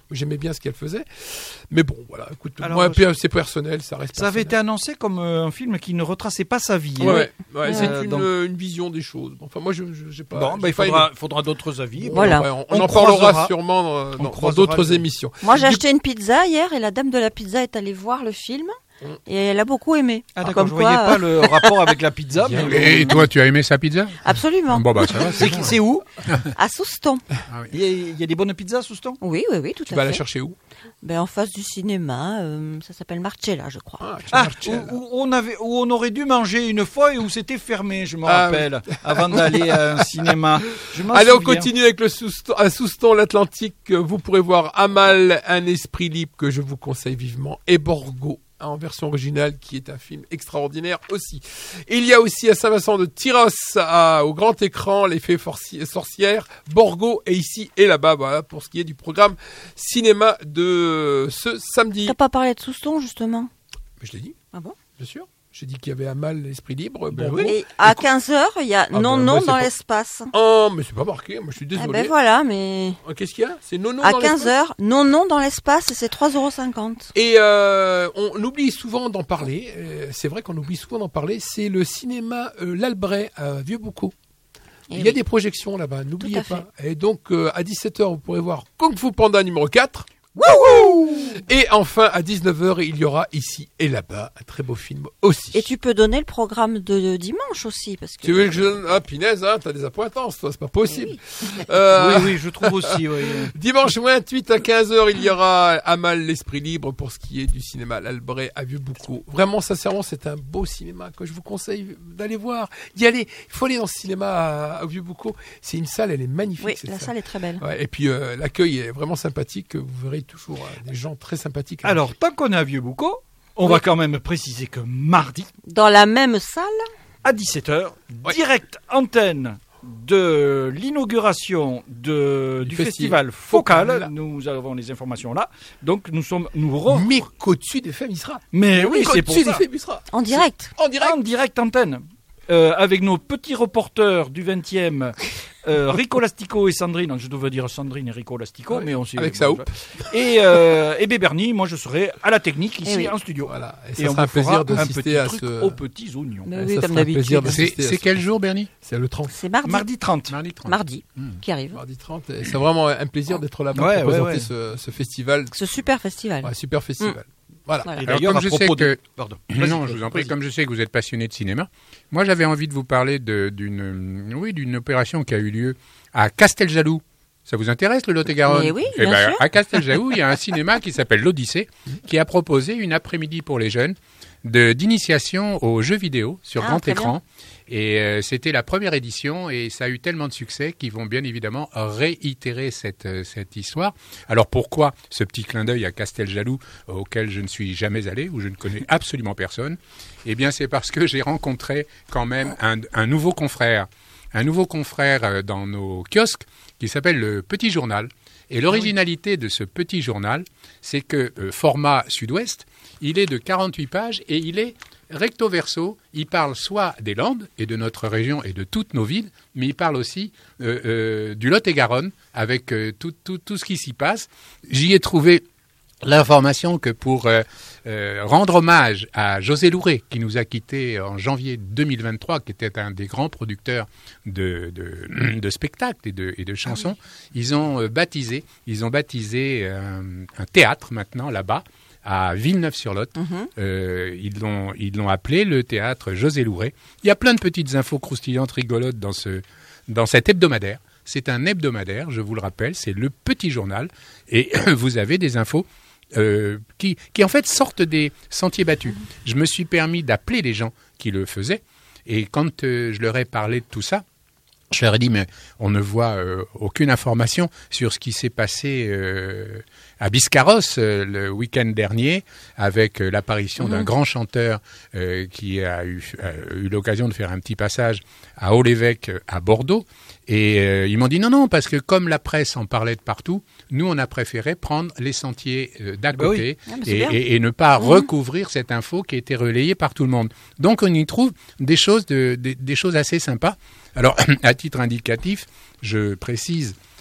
[SPEAKER 2] J'aimais bien ce qu'elle faisait. Mais bon, voilà, écoute,
[SPEAKER 4] Alors,
[SPEAKER 2] moi,
[SPEAKER 4] je-
[SPEAKER 2] c'est personnel, ça reste
[SPEAKER 4] Ça avait
[SPEAKER 2] personnel.
[SPEAKER 4] été annoncé comme euh, un film qui ne retraçait pas sa vie.
[SPEAKER 2] Ouais,
[SPEAKER 4] hein.
[SPEAKER 2] ouais, ouais, c'est
[SPEAKER 4] Euh,
[SPEAKER 2] une,
[SPEAKER 4] donc-
[SPEAKER 2] euh, une vision des choses. Enfin, moi, je, je j'ai pas.
[SPEAKER 4] Bon,
[SPEAKER 2] j'ai
[SPEAKER 4] bah, il
[SPEAKER 2] pas
[SPEAKER 4] faudra,
[SPEAKER 2] aimé.
[SPEAKER 4] faudra d'autres avis.
[SPEAKER 2] Bon,
[SPEAKER 5] Voilà.
[SPEAKER 2] ouais, on,
[SPEAKER 4] On
[SPEAKER 2] on en parlera
[SPEAKER 4] croisera-
[SPEAKER 2] sûrement euh,
[SPEAKER 4] on
[SPEAKER 2] dans- dans
[SPEAKER 4] croisera
[SPEAKER 2] d'autres
[SPEAKER 4] le-
[SPEAKER 2] émissions.
[SPEAKER 5] Moi, j'ai
[SPEAKER 2] Du-
[SPEAKER 5] acheté une pizza hier et la dame de la pizza est allée voir le film
[SPEAKER 2] Mm.
[SPEAKER 5] et elle a beaucoup aimé.
[SPEAKER 4] Ah d'accord,
[SPEAKER 5] Comme
[SPEAKER 4] je
[SPEAKER 5] quoi,
[SPEAKER 4] voyais pas
[SPEAKER 5] euh,
[SPEAKER 4] le rapport avec la pizza. mais
[SPEAKER 3] Et toi, tu as aimé sa pizza?
[SPEAKER 5] Absolument.
[SPEAKER 3] Bon, bah, ça va, c'est
[SPEAKER 4] C'est
[SPEAKER 3] bon.
[SPEAKER 4] c'est où
[SPEAKER 5] À Souston.
[SPEAKER 4] il y, a, il y a des bonnes pizzas, Souston?
[SPEAKER 5] Oui, oui, oui, tout
[SPEAKER 2] Tu
[SPEAKER 5] à
[SPEAKER 2] vas
[SPEAKER 5] fait.
[SPEAKER 2] la chercher où?
[SPEAKER 5] Ben, en face du cinéma, euh, ça s'appelle Marcella, je crois.
[SPEAKER 2] Ah, chez
[SPEAKER 4] Ah,
[SPEAKER 2] Marcella.
[SPEAKER 4] où, où on avait, où on aurait dû manger une fois et où c'était fermé, je me
[SPEAKER 2] Ah,
[SPEAKER 4] rappelle, avant d'aller à un cinéma. Je m'en
[SPEAKER 2] Allez, on
[SPEAKER 4] souviens.
[SPEAKER 2] continue avec le Souston, à Souston, l'Atlantique. Vous pourrez voir Amal, un esprit libre que je vous conseille vivement, et Borgo en version originale, qui est un film extraordinaire aussi. Il y a aussi à Saint-Vincent de Tyrosse, à- au grand écran, l'effet forci- sorcière, Borgo, et ici et là-bas, voilà, pour ce qui est du programme cinéma de ce samedi.
[SPEAKER 5] T'as pas parlé de Souston, justement?
[SPEAKER 2] Mais je l'ai dit,
[SPEAKER 5] Ah bon?
[SPEAKER 2] bien sûr. J'ai dit qu'il y avait Amal, l'esprit libre,
[SPEAKER 4] Ben
[SPEAKER 2] Borgo.
[SPEAKER 4] oui.
[SPEAKER 5] Et à quinze heures, il y a
[SPEAKER 2] Ah ben,
[SPEAKER 5] Non,
[SPEAKER 2] moi,
[SPEAKER 5] non
[SPEAKER 2] c'est
[SPEAKER 5] dans
[SPEAKER 2] pas-
[SPEAKER 5] l'espace.
[SPEAKER 2] Oh, mais c'est pas marqué, moi je suis
[SPEAKER 5] Eh
[SPEAKER 2] désolé.
[SPEAKER 5] ben voilà, mais
[SPEAKER 2] Oh, qu'est-ce qu'il y a? C'est Nono
[SPEAKER 5] à
[SPEAKER 2] dans
[SPEAKER 5] quinze
[SPEAKER 2] l'espace
[SPEAKER 5] heures, Non, non dans l'espace et c'est trois euros cinquante.
[SPEAKER 2] Et euh, on oublie souvent d'en parler, euh, c'est vrai qu'on oublie souvent d'en parler, c'est le cinéma euh, L'Albret à Vieux-Boucau.
[SPEAKER 5] Eh
[SPEAKER 2] Il y a
[SPEAKER 5] oui.
[SPEAKER 2] des projections là-bas, n'oubliez
[SPEAKER 5] à
[SPEAKER 2] pas. Et donc euh, à dix-sept heures, vous pourrez voir Kung Fu Panda numéro quatre. Et enfin à dix-neuf heures, il y aura ici et là-bas un très beau film aussi.
[SPEAKER 5] Et tu peux donner le programme de dimanche aussi, parce que...
[SPEAKER 2] Tu veux que je donne... Ah, Pinaise, hein, t'as des appointances, toi, c'est pas possible.
[SPEAKER 5] Eh oui.
[SPEAKER 2] Euh,
[SPEAKER 4] Oui, oui, je trouve aussi. Oui.
[SPEAKER 2] Dimanche vingt-huit à quinze heures, il y aura Amal, l'esprit libre pour ce qui est du cinéma L'Albret à Vieux-Boucau. Vraiment, sincèrement, c'est un beau cinéma que je vous conseille d'aller voir. Y aller. Il faut aller dans ce cinéma à, à Vieux-Boucau. C'est une salle, elle est magnifique.
[SPEAKER 5] Oui,
[SPEAKER 2] cette
[SPEAKER 5] la salle est très belle.
[SPEAKER 2] Ouais, et puis euh, l'accueil est vraiment sympathique. Vous verrez toujours euh, des gens très sympathiques.
[SPEAKER 4] Alors, tant qu'on est à Vieux-Boucau, on va quand même préciser que mardi,
[SPEAKER 5] Dans la même salle,
[SPEAKER 4] à dix-sept heures,
[SPEAKER 2] Ouais.
[SPEAKER 4] direct antenne de l'inauguration de,
[SPEAKER 2] Du
[SPEAKER 4] du,
[SPEAKER 2] festival
[SPEAKER 4] festival Focal.
[SPEAKER 2] Focal.
[SPEAKER 4] Nous avons les informations là. Donc, nous sommes... Nous re-
[SPEAKER 2] Mais qu'au-dessus des femmes, il sera.
[SPEAKER 4] Mais oui, c'est pour
[SPEAKER 2] Qu'au-dessus des
[SPEAKER 4] ça.
[SPEAKER 2] femmes, il sera.
[SPEAKER 5] en direct.
[SPEAKER 2] En direct.
[SPEAKER 4] En direct antenne. Euh, avec nos petits reporters du vingtième, euh, Rico Lastico et Sandrine. Je devais dire Sandrine et Rico Lastico,
[SPEAKER 2] Ouais,
[SPEAKER 4] mais on s'est...
[SPEAKER 2] avec sa houpe.
[SPEAKER 4] Et, euh, et Bébernie, moi je serai à la technique ici
[SPEAKER 5] Eh oui.
[SPEAKER 4] en studio.
[SPEAKER 2] Voilà. Et
[SPEAKER 4] Et
[SPEAKER 2] ça
[SPEAKER 4] on
[SPEAKER 2] sera un
[SPEAKER 4] vous fera
[SPEAKER 2] plaisir
[SPEAKER 4] un
[SPEAKER 2] d'assister
[SPEAKER 4] petit
[SPEAKER 2] à
[SPEAKER 4] truc
[SPEAKER 2] ce.
[SPEAKER 4] aux petits oignons.
[SPEAKER 5] Mais
[SPEAKER 2] Ouais,
[SPEAKER 5] oui,
[SPEAKER 2] ça
[SPEAKER 5] comme
[SPEAKER 2] sera un plaisir
[SPEAKER 5] d'habitude.
[SPEAKER 2] d'assister
[SPEAKER 3] C'est
[SPEAKER 2] à
[SPEAKER 3] c'est
[SPEAKER 2] ce-
[SPEAKER 3] quel jour, Bernie?
[SPEAKER 2] C'est le trente.
[SPEAKER 5] C'est mardi.
[SPEAKER 4] Mardi trente.
[SPEAKER 3] Mardi trente.
[SPEAKER 5] Mardi,
[SPEAKER 3] Hmm.
[SPEAKER 5] qui arrive.
[SPEAKER 2] Mardi trente. Et c'est vraiment un plaisir d'être là-bas
[SPEAKER 4] Ouais,
[SPEAKER 2] pour
[SPEAKER 4] ouais,
[SPEAKER 2] présenter
[SPEAKER 4] ouais.
[SPEAKER 2] Ce, ce festival.
[SPEAKER 5] Ce super festival.
[SPEAKER 2] Ouais, super festival. Voilà.
[SPEAKER 5] Voilà.
[SPEAKER 4] Et
[SPEAKER 3] Alors,
[SPEAKER 4] d'ailleurs,
[SPEAKER 3] comme
[SPEAKER 4] à
[SPEAKER 3] je
[SPEAKER 4] propos
[SPEAKER 3] sais
[SPEAKER 4] de...
[SPEAKER 3] que-
[SPEAKER 4] Pardon.
[SPEAKER 3] Non,
[SPEAKER 4] Vas-y,
[SPEAKER 3] je vous en prie,
[SPEAKER 4] vas-y.
[SPEAKER 3] comme je sais que vous êtes passionné de cinéma, moi j'avais envie de vous parler de- d'une oui, d'une opération qui a eu lieu à Casteljaloux. Ça vous intéresse, le Lot-et-Garonne?
[SPEAKER 5] Mais oui,
[SPEAKER 3] Eh
[SPEAKER 5] bien
[SPEAKER 3] ben,
[SPEAKER 5] sûr.
[SPEAKER 3] à Casteljaloux, il y a un cinéma qui s'appelle l'Odyssée, qui a proposé une après-midi pour les jeunes de d'initiation aux jeux vidéo sur
[SPEAKER 5] Ah,
[SPEAKER 3] grand
[SPEAKER 5] très
[SPEAKER 3] écran. Et euh, c'était la première édition et ça a eu tellement de succès qu'ils vont bien évidemment réitérer cette, euh, cette histoire. Alors pourquoi ce petit clin d'œil à Casteljaloux auquel je ne suis jamais allé, où je ne connais absolument personne? Eh bien c'est parce que j'ai rencontré quand même un, un nouveau confrère, un nouveau confrère euh, dans nos kiosques qui s'appelle le Petit Journal. Et l'originalité de ce Petit Journal, c'est que euh, format sud-ouest, il est de quarante-huit pages et il est recto verso. Il parle soit des Landes et de notre région et de toutes nos villes, mais il parle aussi euh, euh, du Lot-et-Garonne avec euh, tout, tout, tout ce qui s'y passe. J'y ai trouvé l'information que pour euh, euh, rendre hommage à José Louret, qui nous a quittés en janvier deux mille vingt-trois, qui était un des grands producteurs de, de, de spectacles et de, et de chansons, ah oui. ils ont euh, baptisé, ils ont baptisé euh, un théâtre maintenant là-bas, à Villeneuve-sur-Lot. Mmh. Euh, ils l'ont ils l'ont appelé le théâtre José Louret. Il y a plein de petites infos croustillantes, rigolotes dans, ce, dans cet hebdomadaire. C'est un hebdomadaire, je vous le rappelle, c'est le Petit Journal. Et vous avez des infos euh, qui, qui, en fait, sortent des sentiers battus. Mmh. Je me suis permis d'appeler les gens qui le faisaient. Et quand euh, je leur ai parlé de tout ça, je leur ai dit, mais on ne voit euh, aucune information sur ce qui s'est passé euh, à Biscarrosse euh, le week-end dernier, avec euh, l'apparition mmh. d'un grand chanteur euh, qui a eu, a eu l'occasion de faire un petit passage à Haut-l'Évêque, à Bordeaux. Et euh, ils m'ont dit, non, non, parce que comme la presse en parlait de partout, nous, on a préféré prendre les sentiers euh, d'à bah côté oui. ah, et, et, et ne pas mmh. recouvrir cette info qui a été relayée par tout le monde. Donc, on y trouve des choses, de, des, des choses assez sympas. Alors, à titre indicatif, je précise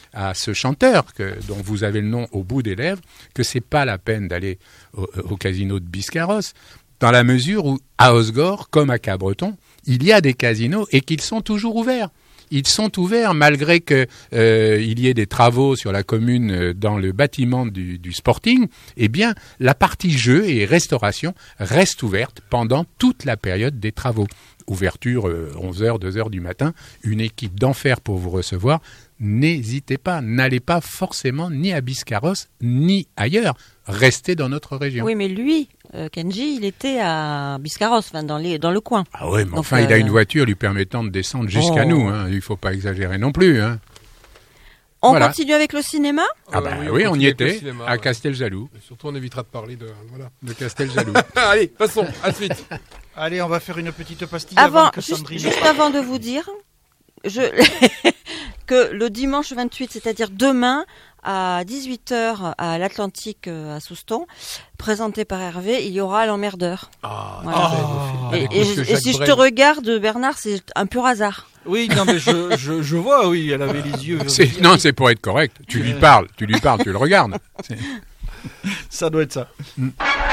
[SPEAKER 3] à ce chanteur que, dont vous avez le nom au bout des lèvres que c'est pas la peine d'aller au, au casino de Biscarrosse, dans la mesure où à Osgore, comme à Cabreton, il y a des casinos et qu'ils sont toujours ouverts. Ils sont ouverts malgré que euh, il y ait des travaux sur la commune euh, dans le bâtiment du, du Sporting. Eh bien, la partie jeux et restauration reste ouverte pendant toute la période des travaux. Ouverture euh, onze heures, deux heures du matin, une équipe d'enfer pour vous recevoir. N'hésitez pas, n'allez pas forcément ni à Biscarrosse ni ailleurs. Restez dans notre région.
[SPEAKER 5] Oui, mais lui, euh, Kenji, il était à Biscarrosse, enfin, dans, les, dans le coin.
[SPEAKER 3] Ah oui, mais
[SPEAKER 5] Donc,
[SPEAKER 3] enfin,
[SPEAKER 5] euh...
[SPEAKER 3] il a une voiture lui permettant de descendre jusqu'à
[SPEAKER 5] oh.
[SPEAKER 3] nous. Hein. Il ne faut pas exagérer non plus. Hein.
[SPEAKER 5] On
[SPEAKER 3] voilà.
[SPEAKER 5] continue avec le cinéma ?
[SPEAKER 3] Ah bah
[SPEAKER 2] Euh,
[SPEAKER 3] oui, on,
[SPEAKER 2] continue
[SPEAKER 3] y
[SPEAKER 2] avec le
[SPEAKER 3] était,
[SPEAKER 2] cinéma,
[SPEAKER 3] à
[SPEAKER 2] ouais.
[SPEAKER 3] Casteljaloux.
[SPEAKER 2] Et surtout, on évitera de parler de... Voilà.
[SPEAKER 3] De Casteljaloux.
[SPEAKER 2] Allez, passons, à suite.
[SPEAKER 4] Allez, on va faire une petite pastille
[SPEAKER 5] Avant,
[SPEAKER 4] avant que
[SPEAKER 5] juste,
[SPEAKER 4] Sandrine...
[SPEAKER 5] juste avant de vous dire je... que le dimanche vingt-huit, c'est-à-dire demain, à dix-huit heures à l'Atlantique à Souston, présenté par Hervé, il y aura l'emmerdeur.
[SPEAKER 2] Ah,
[SPEAKER 5] Voilà.
[SPEAKER 2] oh,
[SPEAKER 5] Et, et, je- et si je te regarde, Bernard, c'est un pur hasard.
[SPEAKER 4] Oui, non, mais je, je, je vois, oui, elle avait les yeux...
[SPEAKER 3] C'est, non, c'est pour être correct. Tu lui parles, tu lui parles, tu le regardes. C'est...
[SPEAKER 4] Ça doit être ça.
[SPEAKER 3] Mm.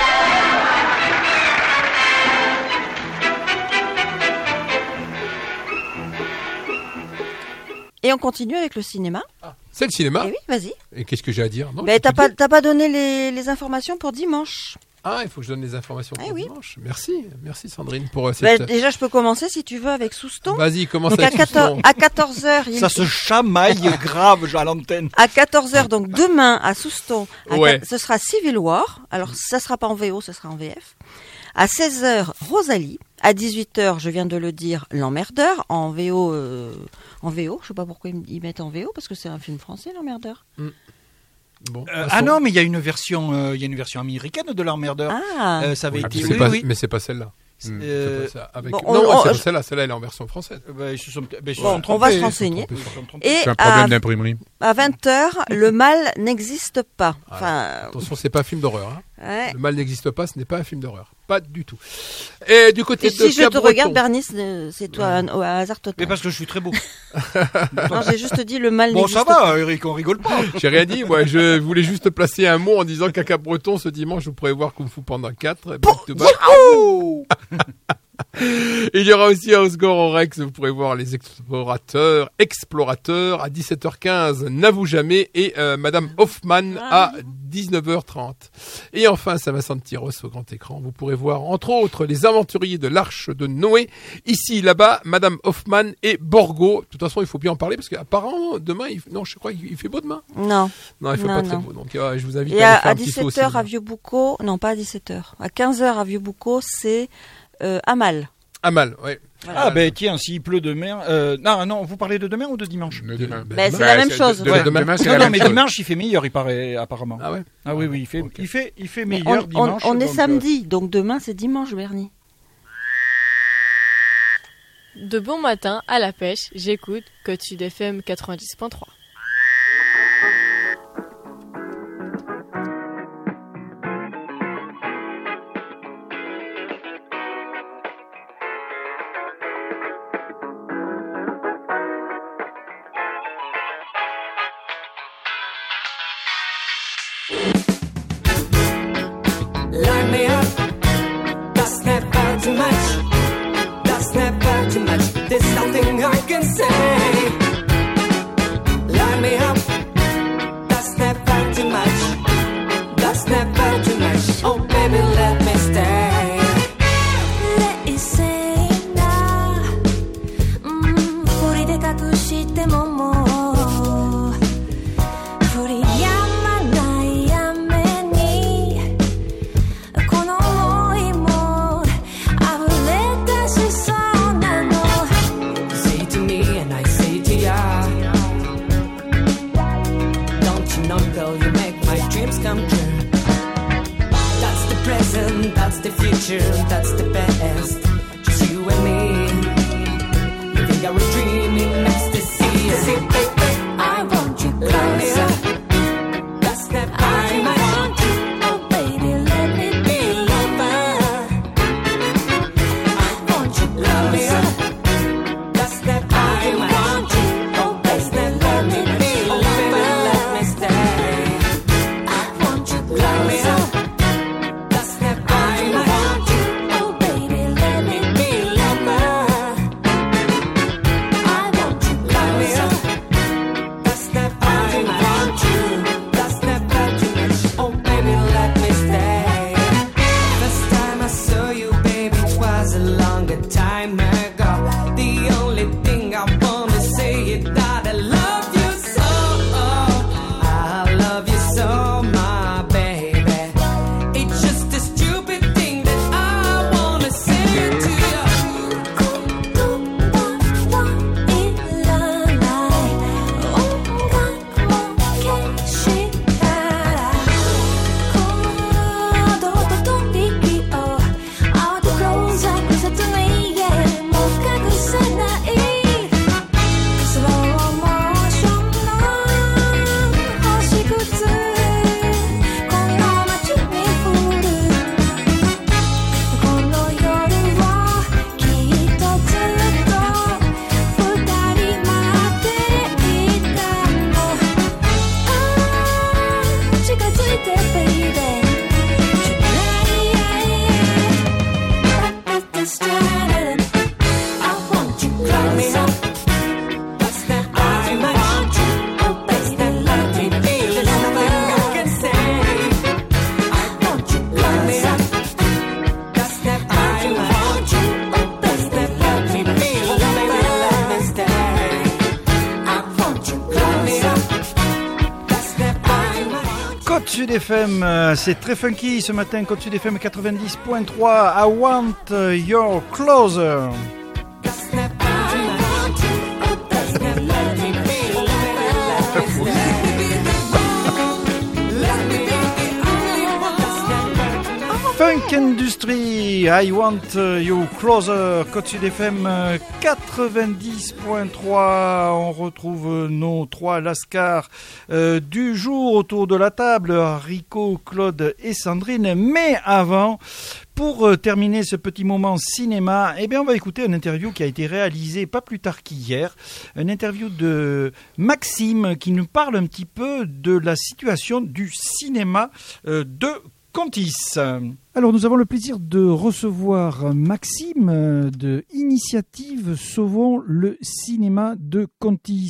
[SPEAKER 5] Et on continue avec le cinéma.
[SPEAKER 2] C'est le cinéma.
[SPEAKER 5] Eh oui, vas-y.
[SPEAKER 2] Et qu'est-ce que j'ai à dire? Non,
[SPEAKER 5] Ben,
[SPEAKER 2] j'ai
[SPEAKER 5] t'as
[SPEAKER 2] tout
[SPEAKER 5] pas,
[SPEAKER 2] dit.
[SPEAKER 5] t'as pas donné les, les informations pour dimanche.
[SPEAKER 2] Ah, il faut que je donne les informations pour
[SPEAKER 5] Eh oui.
[SPEAKER 2] dimanche. Merci, merci Sandrine pour euh,
[SPEAKER 5] Ben,
[SPEAKER 2] cette...
[SPEAKER 5] déjà, je peux commencer si tu veux avec Souston.
[SPEAKER 2] Vas-y, commence
[SPEAKER 5] Donc à
[SPEAKER 2] avec
[SPEAKER 5] quatorze,
[SPEAKER 2] Souston.
[SPEAKER 5] à quatorze heures, il
[SPEAKER 4] Ça se chamaille grave à l'antenne.
[SPEAKER 5] à quatorze heures, donc demain à Souston, à
[SPEAKER 2] Ouais.
[SPEAKER 5] quat- ce sera Civil War. Alors ça sera pas en V O, ce sera en V F. À seize heures, Rosalie. À dix-huit heures, je viens de le dire, L'Emmerdeur en V O. Euh, en V O, je sais pas pourquoi ils ils mettent en V O parce que c'est un film français, L'Emmerdeur.
[SPEAKER 2] Bon,
[SPEAKER 4] Euh,
[SPEAKER 2] passons.
[SPEAKER 4] ah non, mais il y a une version, euh, il y a une version américaine de l'emmerdeur.
[SPEAKER 5] Ah.
[SPEAKER 4] Euh, ça avait
[SPEAKER 2] Ah,
[SPEAKER 4] été.
[SPEAKER 2] mais c'est
[SPEAKER 4] Oui,
[SPEAKER 2] pas,
[SPEAKER 4] oui.
[SPEAKER 2] mais c'est pas celle-là.
[SPEAKER 3] Mm.
[SPEAKER 4] Euh,
[SPEAKER 2] C'est pas ça. Avec...
[SPEAKER 5] bon,
[SPEAKER 2] non,
[SPEAKER 5] on-
[SPEAKER 2] c'est
[SPEAKER 5] on-
[SPEAKER 2] pas celle-là. Celle-là, elle est en version française.
[SPEAKER 4] bah, ils se sont, bah, ils se
[SPEAKER 5] Bon,
[SPEAKER 4] sont
[SPEAKER 5] on
[SPEAKER 4] trompés.
[SPEAKER 5] va se
[SPEAKER 4] Ils se sont
[SPEAKER 5] renseigner.
[SPEAKER 4] trompés, ils se sont trompés.
[SPEAKER 5] Et
[SPEAKER 3] C'est un problème
[SPEAKER 5] à,
[SPEAKER 3] d'imprimerie.
[SPEAKER 5] à vingt heures, Le mal n'existe pas.
[SPEAKER 2] Ah,
[SPEAKER 5] Enfin,
[SPEAKER 2] Attention, c'est pas un film d'horreur. Hein.
[SPEAKER 5] ouais.
[SPEAKER 2] Le mal n'existe pas, ce n'est pas un film d'horreur. Pas du tout. Et du côté
[SPEAKER 5] Et
[SPEAKER 2] de
[SPEAKER 5] si je te
[SPEAKER 2] Cabreton,
[SPEAKER 5] regarde, Bernice, euh, c'est toi un- au hasard
[SPEAKER 4] Mais
[SPEAKER 5] total.
[SPEAKER 4] parce que je suis très beau.
[SPEAKER 5] Non, j'ai juste dit le mal
[SPEAKER 4] Bon,
[SPEAKER 5] n'existe
[SPEAKER 4] ça
[SPEAKER 5] pas.
[SPEAKER 4] va, Eric, on rigole pas.
[SPEAKER 2] j'ai rien dit. Moi, je voulais juste placer un mot en disant qu'à Cabreton, ce dimanche, vous pourrez voir Kung Fu Panda quatre. back to back. Et il y aura aussi à Osgore en Rex, vous pourrez voir les explorateurs, explorateurs à dix-sept heures quinze, N'avoue jamais, et euh, Madame Hoffman à dix-neuf heures trente. Et enfin, Saint-Vincent de Tyros au grand écran, vous pourrez voir entre autres les aventuriers de l'Arche de Noé. Ici, là-bas, Madame Hoffman et Borgo. De toute façon, il faut bien en parler parce qu'apparemment, demain, il... non, je crois qu'il fait beau demain.
[SPEAKER 5] Non.
[SPEAKER 2] Non, il fait
[SPEAKER 5] Non,
[SPEAKER 2] pas
[SPEAKER 5] non.
[SPEAKER 2] très beau. Donc, euh, je vous invite
[SPEAKER 5] Et
[SPEAKER 2] à aller
[SPEAKER 5] à,
[SPEAKER 2] faire
[SPEAKER 5] à
[SPEAKER 2] un petit saut au
[SPEAKER 5] dix-sept heures
[SPEAKER 2] cinéma.
[SPEAKER 5] à Vieux-Boucau, non pas à dix-sept heures, à quinze heures à Vieux-Boucau, c'est euh, Amal.
[SPEAKER 2] Ah mal, ouais.
[SPEAKER 4] Ah, ben tiens, s'il pleut demain. Euh, non, non, vous parlez de demain ou de dimanche?
[SPEAKER 3] Le demain.
[SPEAKER 5] Ben, c'est la même chose.
[SPEAKER 3] de-
[SPEAKER 4] Ouais.
[SPEAKER 3] demain, demain, c'est
[SPEAKER 4] Non,
[SPEAKER 3] la
[SPEAKER 4] non,
[SPEAKER 3] même
[SPEAKER 4] mais
[SPEAKER 3] chose.
[SPEAKER 4] dimanche, il fait meilleur, il paraît, apparemment.
[SPEAKER 2] Ah ouais.
[SPEAKER 4] Ah oui, oui, il fait,
[SPEAKER 2] Ok.
[SPEAKER 4] il fait, il fait
[SPEAKER 5] On,
[SPEAKER 4] meilleur
[SPEAKER 5] on-
[SPEAKER 4] dimanche.
[SPEAKER 5] on est
[SPEAKER 4] donc, euh,
[SPEAKER 5] samedi, donc demain c'est dimanche, Bernie.
[SPEAKER 9] De bon matin à la pêche, j'écoute Côte Sud F M quatre-vingt-dix point trois.
[SPEAKER 7] Line me up, that's never too much. That's never too much. There's nothing I can say. Line me up, that's never too much. That's never too much. Oh baby, let me stay. Say to me and I say to ya, don't you know, girl, you make my dreams come true. That's the present, that's the future, that's the best. Just you and me, living our dream in ecstasy. Say, baby, I want you closer. That's the I want you. Oh baby, let me be your lover. I want you closer. That's the I want you. Oh baby, let me be your lover.
[SPEAKER 4] Côte Sud F M, c'est très funky ce matin, Côte Sud F M quatre-vingt-dix point trois, I want your closer. Funk Industry, I want you closer, Côte Sud F M quatre-vingt-dix point trois. On retrouve nos trois lascars euh, du jour autour de la table, Rico, Claude et Sandrine. Mais avant, pour euh, terminer ce petit moment cinéma, eh bien on va écouter une interview qui a été réalisée pas plus tard qu'hier. Une interview de Maxime qui nous parle un petit peu de la situation du cinéma euh, de Contis. Alors nous avons le plaisir de recevoir Maxime de Initiative Sauvons le cinéma de Contis.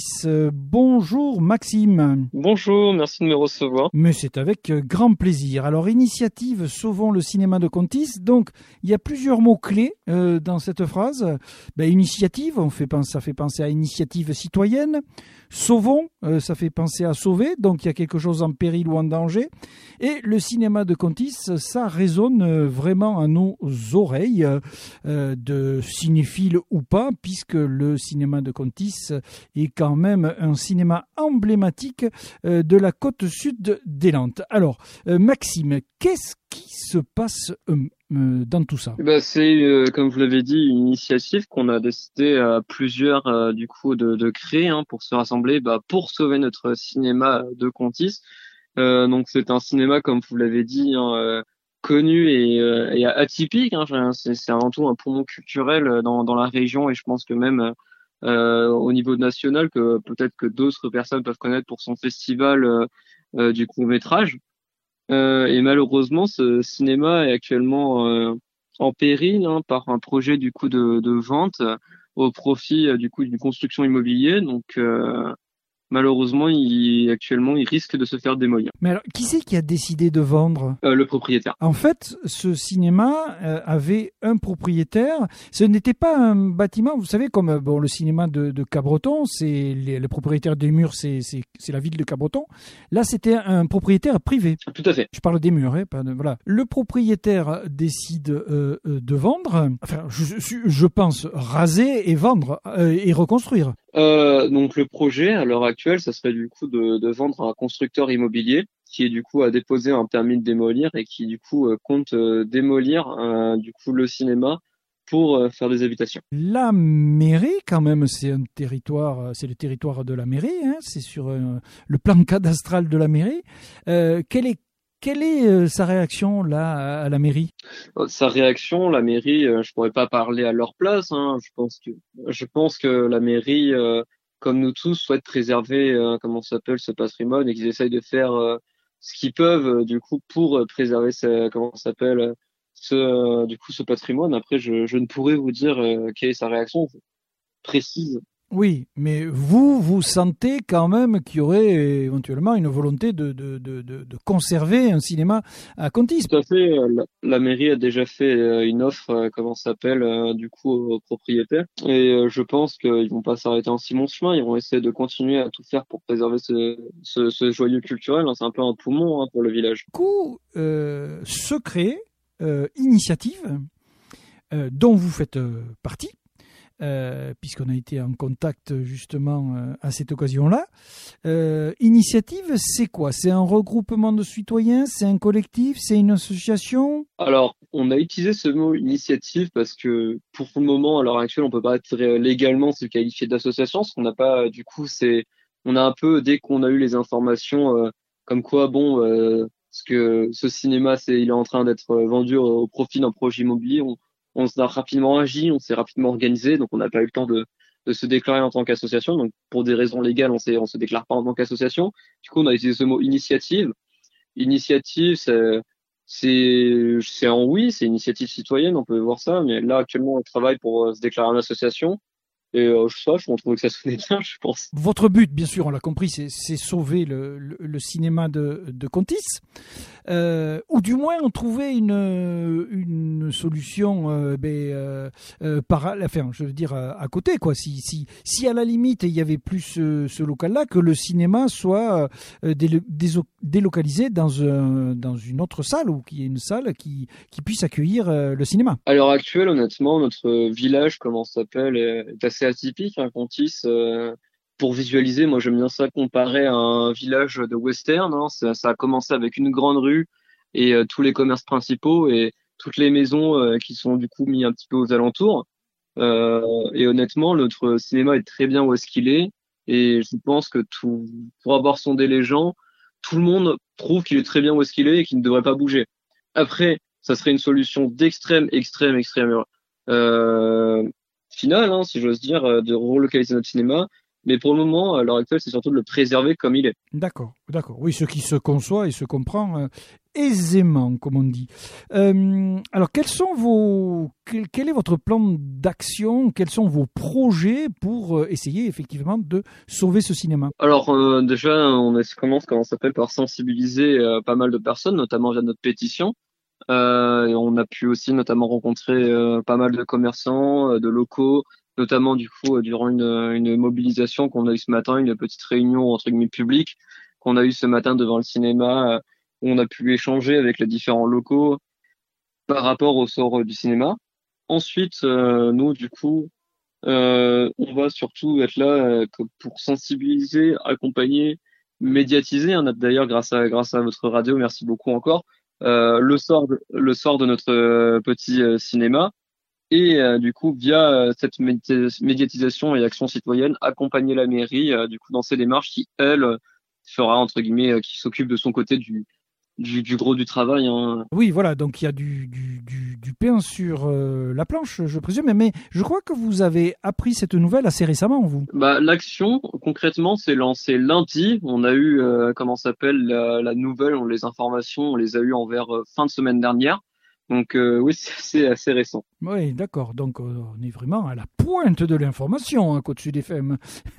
[SPEAKER 4] Bonjour Maxime.
[SPEAKER 10] Bonjour, merci de me recevoir.
[SPEAKER 4] Mais c'est avec grand plaisir. Alors Initiative Sauvons le cinéma de Contis, donc il y a plusieurs mots-clés euh, dans cette phrase. Ben, initiative, on fait penser, ça fait penser à initiative citoyenne. Sauvons, euh, ça fait penser à sauver, donc il y a quelque chose en péril ou en danger. Et le cinéma de Contis, ça résonne vraiment à nos oreilles, euh, de cinéphiles ou pas, puisque le cinéma de Contis est quand même un cinéma emblématique euh, de la côte sud des Landes. Alors, euh, Maxime, qu'est-ce qui se passe euh, euh, dans tout ça?
[SPEAKER 10] Bah, c'est, euh, comme vous l'avez dit, une initiative qu'on a décidé à plusieurs euh, du coup de, de créer hein, pour se rassembler bah, pour sauver notre cinéma de Contis. Euh, donc c'est un cinéma, comme vous l'avez dit, hein, euh, connu et, euh, et atypique. Hein, c'est, c'est avant tout un poumon culturel dans, dans la région et je pense que même euh, au niveau national, que peut-être que d'autres personnes peuvent connaître pour son festival euh, euh, du court-métrage. Euh, et malheureusement, ce cinéma est actuellement euh, en péril hein, par un projet du coup de, de vente au profit euh, du coup d'une construction immobilière. Donc euh, malheureusement, il, actuellement, il risque de se faire démolir.
[SPEAKER 4] Mais alors, qui c'est qui a décidé de vendre ?
[SPEAKER 10] euh, Le propriétaire.
[SPEAKER 4] En fait, ce cinéma euh, avait un propriétaire. Ce n'était pas un bâtiment, vous savez, comme bon, le cinéma de, de Cabreton, c'est les, le propriétaire des murs, c'est, c'est, c'est la ville de Cabreton. Là, c'était un propriétaire privé.
[SPEAKER 10] Tout à fait.
[SPEAKER 4] Je parle des murs. Hein, pas de, voilà. Le propriétaire décide euh, de vendre, enfin, je, je pense raser et vendre euh, et reconstruire.
[SPEAKER 10] Euh, donc le projet à l'heure actuelle, ça serait du coup de, de vendre à un constructeur immobilier qui est du coup a déposé un permis de démolir et qui du coup euh, compte euh, démolir euh, du coup le cinéma pour euh, faire des habitations.
[SPEAKER 4] La mairie, quand même, c'est un territoire, c'est le territoire de la mairie, hein, c'est sur euh, le plan cadastral de la mairie. Euh, quelle est Quelle est euh, sa réaction là à la mairie ?
[SPEAKER 10] Sa réaction, la mairie, euh, je pourrais pas parler à leur place. Hein, je pense que je pense que la mairie, euh, comme nous tous, souhaite préserver euh, comment ça s'appelle ce patrimoine et qu'ils essayent de faire euh, ce qu'ils peuvent euh, du coup pour euh, préserver ce, comment ça s'appelle ce euh, du coup ce patrimoine. Après, je, je ne pourrais vous dire euh, quelle est sa réaction précise.
[SPEAKER 4] Oui, mais vous, vous sentez quand même qu'il y aurait éventuellement une volonté de, de, de, de, de conserver un cinéma à Contis.
[SPEAKER 10] Tout à fait. La, la mairie a déjà fait une offre, comment ça s'appelle, du coup, aux propriétaires. Et je pense qu'ils vont pas s'arrêter en si bon chemin. Ils vont essayer de continuer à tout faire pour préserver ce, ce, ce joyau culturel. C'est un peu un poumon hein, pour le village.
[SPEAKER 4] Du coup, euh, secret, euh, initiative, euh, dont vous faites euh, partie. Euh, puisqu'on a été en contact justement euh, à cette occasion-là. Euh, initiative, c'est quoi ? C'est un regroupement de citoyens ? C'est un collectif ? C'est une association ?
[SPEAKER 10] Alors, on a utilisé ce mot initiative parce que pour le moment, à l'heure actuelle, on peut pas être légalement se qualifier d'association, parce qu'on n'a pas, du coup, c'est, on a un peu, dès qu'on a eu les informations, euh, comme quoi, bon, euh, parce que ce cinéma, c'est, il est en train d'être vendu au profit d'un projet immobilier, on On a rapidement agi, on s'est rapidement organisé, donc on n'a pas eu le temps de, de se déclarer en tant qu'association. Donc pour des raisons légales, on s'est, on se déclare pas en tant qu'association. Du coup, on a utilisé ce mot initiative. Initiative, c'est, c'est, c'est en oui, c'est initiative citoyenne, on peut voir ça. Mais là, actuellement, on travaille pour se déclarer en association. Et euh, je sais pas, on trouve que ça sonnait bien, je pense.
[SPEAKER 4] Votre but, bien sûr, on l'a compris, c'est, c'est sauver le, le, le cinéma de, de Contis.
[SPEAKER 11] euh, ou du moins on trouvait une une solution euh, ben, euh, euh, par, enfin, je veux dire à, à côté quoi. Si si si à la limite il y avait plus ce, ce local-là, que le cinéma soit euh, délo- déso- délocalisé dans un dans une autre salle ou qu'il y ait une salle qui qui puisse accueillir euh, le cinéma.
[SPEAKER 10] À l'heure actuelle, honnêtement, notre village, comment ça s'appelle, est assez atypique, hein, Contis. Euh, pour visualiser, moi j'aime bien ça comparer à un village de western. Hein. Ça, ça a commencé avec une grande rue et euh, tous les commerces principaux et toutes les maisons euh, qui sont du coup mis un petit peu aux alentours. Euh, et honnêtement, notre cinéma est très bien où est-ce qu'il est. Et je pense que tout, pour avoir sondé les gens, tout le monde trouve qu'il est très bien où est-ce qu'il est et qu'il ne devrait pas bouger. Après, ça serait une solution d'extrême, extrême, extrême euh, finale, hein, si j'ose dire, de relocaliser notre cinéma. Mais pour le moment, à l'heure actuelle, c'est surtout de le préserver comme il est.
[SPEAKER 11] D'accord, d'accord. Oui, ce qui se conçoit et se comprend euh, aisément, comme on dit. Euh, alors, quels sont vos, quel, quel est votre plan d'action? Quels sont vos projets pour euh, essayer effectivement de sauver ce cinéma?
[SPEAKER 10] Alors euh, déjà, on est, commence, comment ça s'appelle, par sensibiliser euh, pas mal de personnes, notamment via notre pétition. Euh, et on a pu aussi notamment rencontrer euh, pas mal de commerçants, euh, de locaux, notamment du coup euh, durant une, une mobilisation qu'on a eu ce matin, une petite réunion entre guillemets publique qu'on a eu ce matin devant le cinéma, euh, où on a pu échanger avec les différents locaux par rapport au sort euh, du cinéma. Ensuite, euh, nous du coup, euh, on va surtout être là euh, pour sensibiliser, accompagner, médiatiser. Hein, d'ailleurs, grâce à grâce à votre radio, merci beaucoup encore. Euh, le sort de, le sort de notre euh, petit euh, cinéma et euh, du coup via euh, cette médi- médiatisation et action citoyenne accompagner la mairie euh, du coup dans ces démarches qui elle fera entre guillemets euh, qui s'occupe de son côté du du, du gros du travail. Hein.
[SPEAKER 11] Oui, voilà, donc il y a du, du, du, du pain sur euh, la planche, je présume, mais je crois que vous avez appris cette nouvelle assez récemment, vous.
[SPEAKER 10] Bah, l'action, concrètement, s'est lancée lundi. On a eu, euh, comment ça s'appelle, la, la nouvelle, on, les informations, on les a eues envers euh, fin de semaine dernière. Donc euh, oui, c'est assez, assez récent.
[SPEAKER 11] Oui, d'accord. Donc euh, on est vraiment à la pointe de l'information, hein, Côte Sud F M.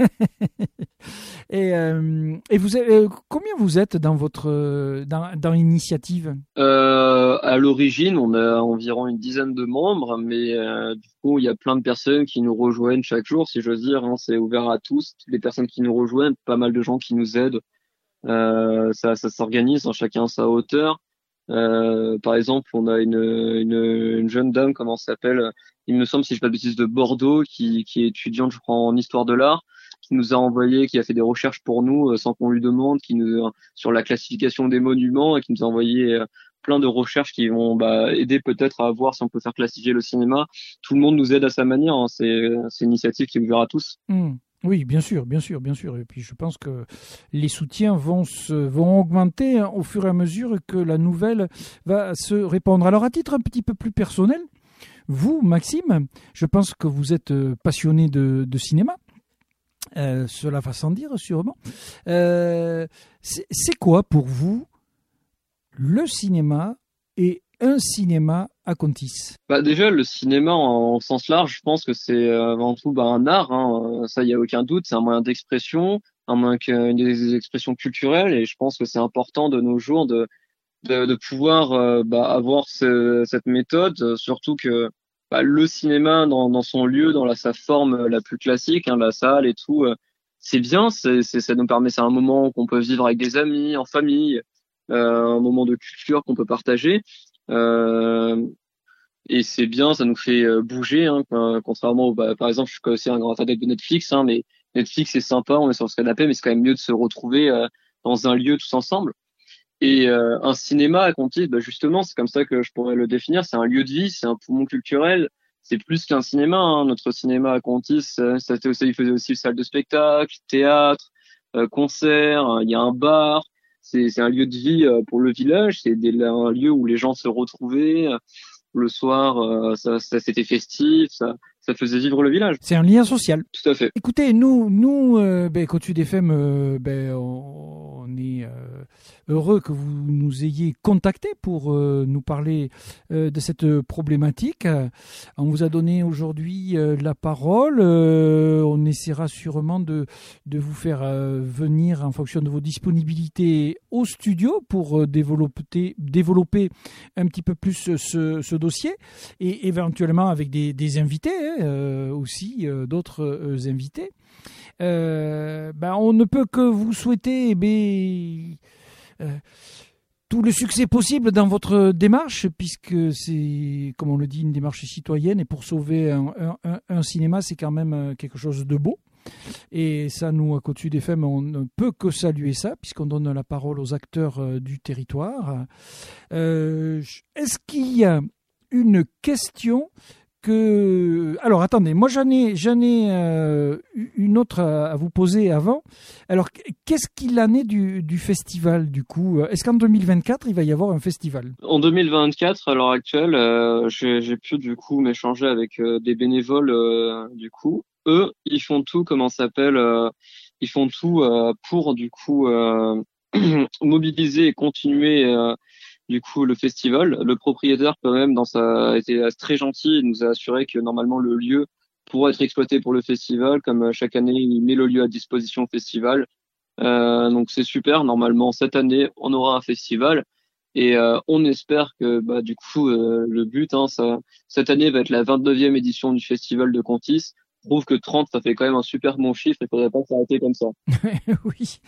[SPEAKER 11] et, euh, et vous avez, euh, combien vous êtes dans votre dans, dans l'initiative?
[SPEAKER 10] euh, À l'origine, on a environ une dizaine de membres, mais euh, du coup, il y a plein de personnes qui nous rejoignent chaque jour, si j'ose dire. Hein, c'est ouvert à tous, toutes les personnes qui nous rejoignent, pas mal de gens qui nous aident. Euh, ça, ça s'organise, hein, chacun à sa hauteur. Euh, par exemple, on a une, une, une jeune dame, comment ça s'appelle, il me semble, si je ne dis pas de bêtises, de Bordeaux, qui, qui est étudiante, je crois, en histoire de l'art, qui nous a envoyé, qui a fait des recherches pour nous euh, sans qu'on lui demande, qui nous sur la classification des monuments, et qui nous a envoyé euh, plein de recherches qui vont bah, aider peut-être à voir si on peut faire classifier le cinéma. Tout le monde nous aide à sa manière. Hein, c'est, c'est une initiative qui est ouverte à tous.
[SPEAKER 11] Mmh. Oui, bien sûr, bien sûr, bien sûr. Et puis je pense que les soutiens vont se, vont augmenter hein, au fur et à mesure que la nouvelle va se répandre. Alors à titre un petit peu plus personnel, vous, Maxime, je pense que vous êtes passionné de, de cinéma. Euh, cela va sans dire, sûrement. Euh, c'est, c'est quoi pour vous le cinéma et un cinéma à Contis?
[SPEAKER 10] Bah déjà, le cinéma en, en sens large, je pense que c'est avant tout bah, un art. Hein, ça, il y a aucun doute. C'est un moyen d'expression, un moyen que, des expressions culturelles, et je pense que c'est important de nos jours de de, de pouvoir euh, bah, avoir ce, cette méthode, surtout que bah, le cinéma dans, dans son lieu, dans la, sa forme la plus classique, hein, la salle et tout, euh, c'est bien. C'est, c'est, ça nous permet, c'est un moment qu'on peut vivre avec des amis, en famille, euh, un moment de culture qu'on peut partager. Euh, et c'est bien, ça nous fait euh, bouger, hein, contrairement au, bah, par exemple, je suis aussi un grand adepte de Netflix, hein, mais Netflix c'est sympa, on est sur ce canapé, mais c'est quand même mieux de se retrouver euh, dans un lieu tous ensemble. Et euh, un cinéma à Contis, bah, justement, c'est comme ça que je pourrais le définir, c'est un lieu de vie, c'est un poumon culturel, c'est plus qu'un cinéma. Hein. Notre cinéma à Contis, ça, ça aussi, il faisait aussi salle de spectacle, théâtre, euh, concert, il y a un bar. C'est, c'est un lieu de vie euh, pour le village, c'est des, un lieu où les gens se retrouvaient. Euh, le soir, euh, ça, ça c'était festif, ça, ça faisait vivre le village.
[SPEAKER 11] C'est un lien social.
[SPEAKER 10] Tout à fait.
[SPEAKER 11] Écoutez, nous, nous, euh, ben, Côte Sud F M, euh, ben, on, on est euh, heureux que vous nous ayez contactés pour euh, nous parler euh, de cette problématique. On vous a donné aujourd'hui euh, la parole. Euh, on essaiera sûrement de, de vous faire euh, venir en fonction de vos disponibilités au studio pour euh, développer, développer un petit peu plus ce, ce dossier et éventuellement avec des, des invités hein, euh, aussi, euh, d'autres euh, invités. Euh, ben, on ne peut que vous souhaiter eh ben, euh, tout le succès possible dans votre démarche, puisque c'est, comme on le dit, une démarche citoyenne, et pour sauver un, un, un cinéma, c'est quand même quelque chose de beau. Et ça, nous, à Côte Sud F M, on ne peut que saluer ça, puisqu'on donne la parole aux acteurs euh, du territoire. Euh, est-ce qu'il y a une question que... Alors, attendez, moi, j'en ai, j'en ai euh, une autre à, à vous poser avant. Alors, qu'est-ce qu'il en est du, du festival, du coup ? Est-ce qu'en deux mille vingt-quatre, il va y avoir un festival ?
[SPEAKER 10] En deux mille vingt-quatre, à l'heure actuelle, euh, j'ai, j'ai pu, du coup, m'échanger avec euh, des bénévoles, euh, du coup. Eux, ils font tout, comment ça s'appelle, euh, ils font tout euh, pour, du coup, euh, mobiliser et continuer... Euh, du coup le festival. Le propriétaire quand même dans sa a été très gentil, il nous a assuré que normalement le lieu pourrait être exploité pour le festival, comme chaque année il met le lieu à disposition au festival. Euh, donc c'est super, normalement cette année on aura un festival et euh, on espère que bah du coup euh, le but hein, ça cette année va être la vingt-neuvième édition du festival de Contis. Je trouve que trente, ça fait quand même un super bon chiffre, il faudrait pas s'arrêter comme ça.
[SPEAKER 11] Oui,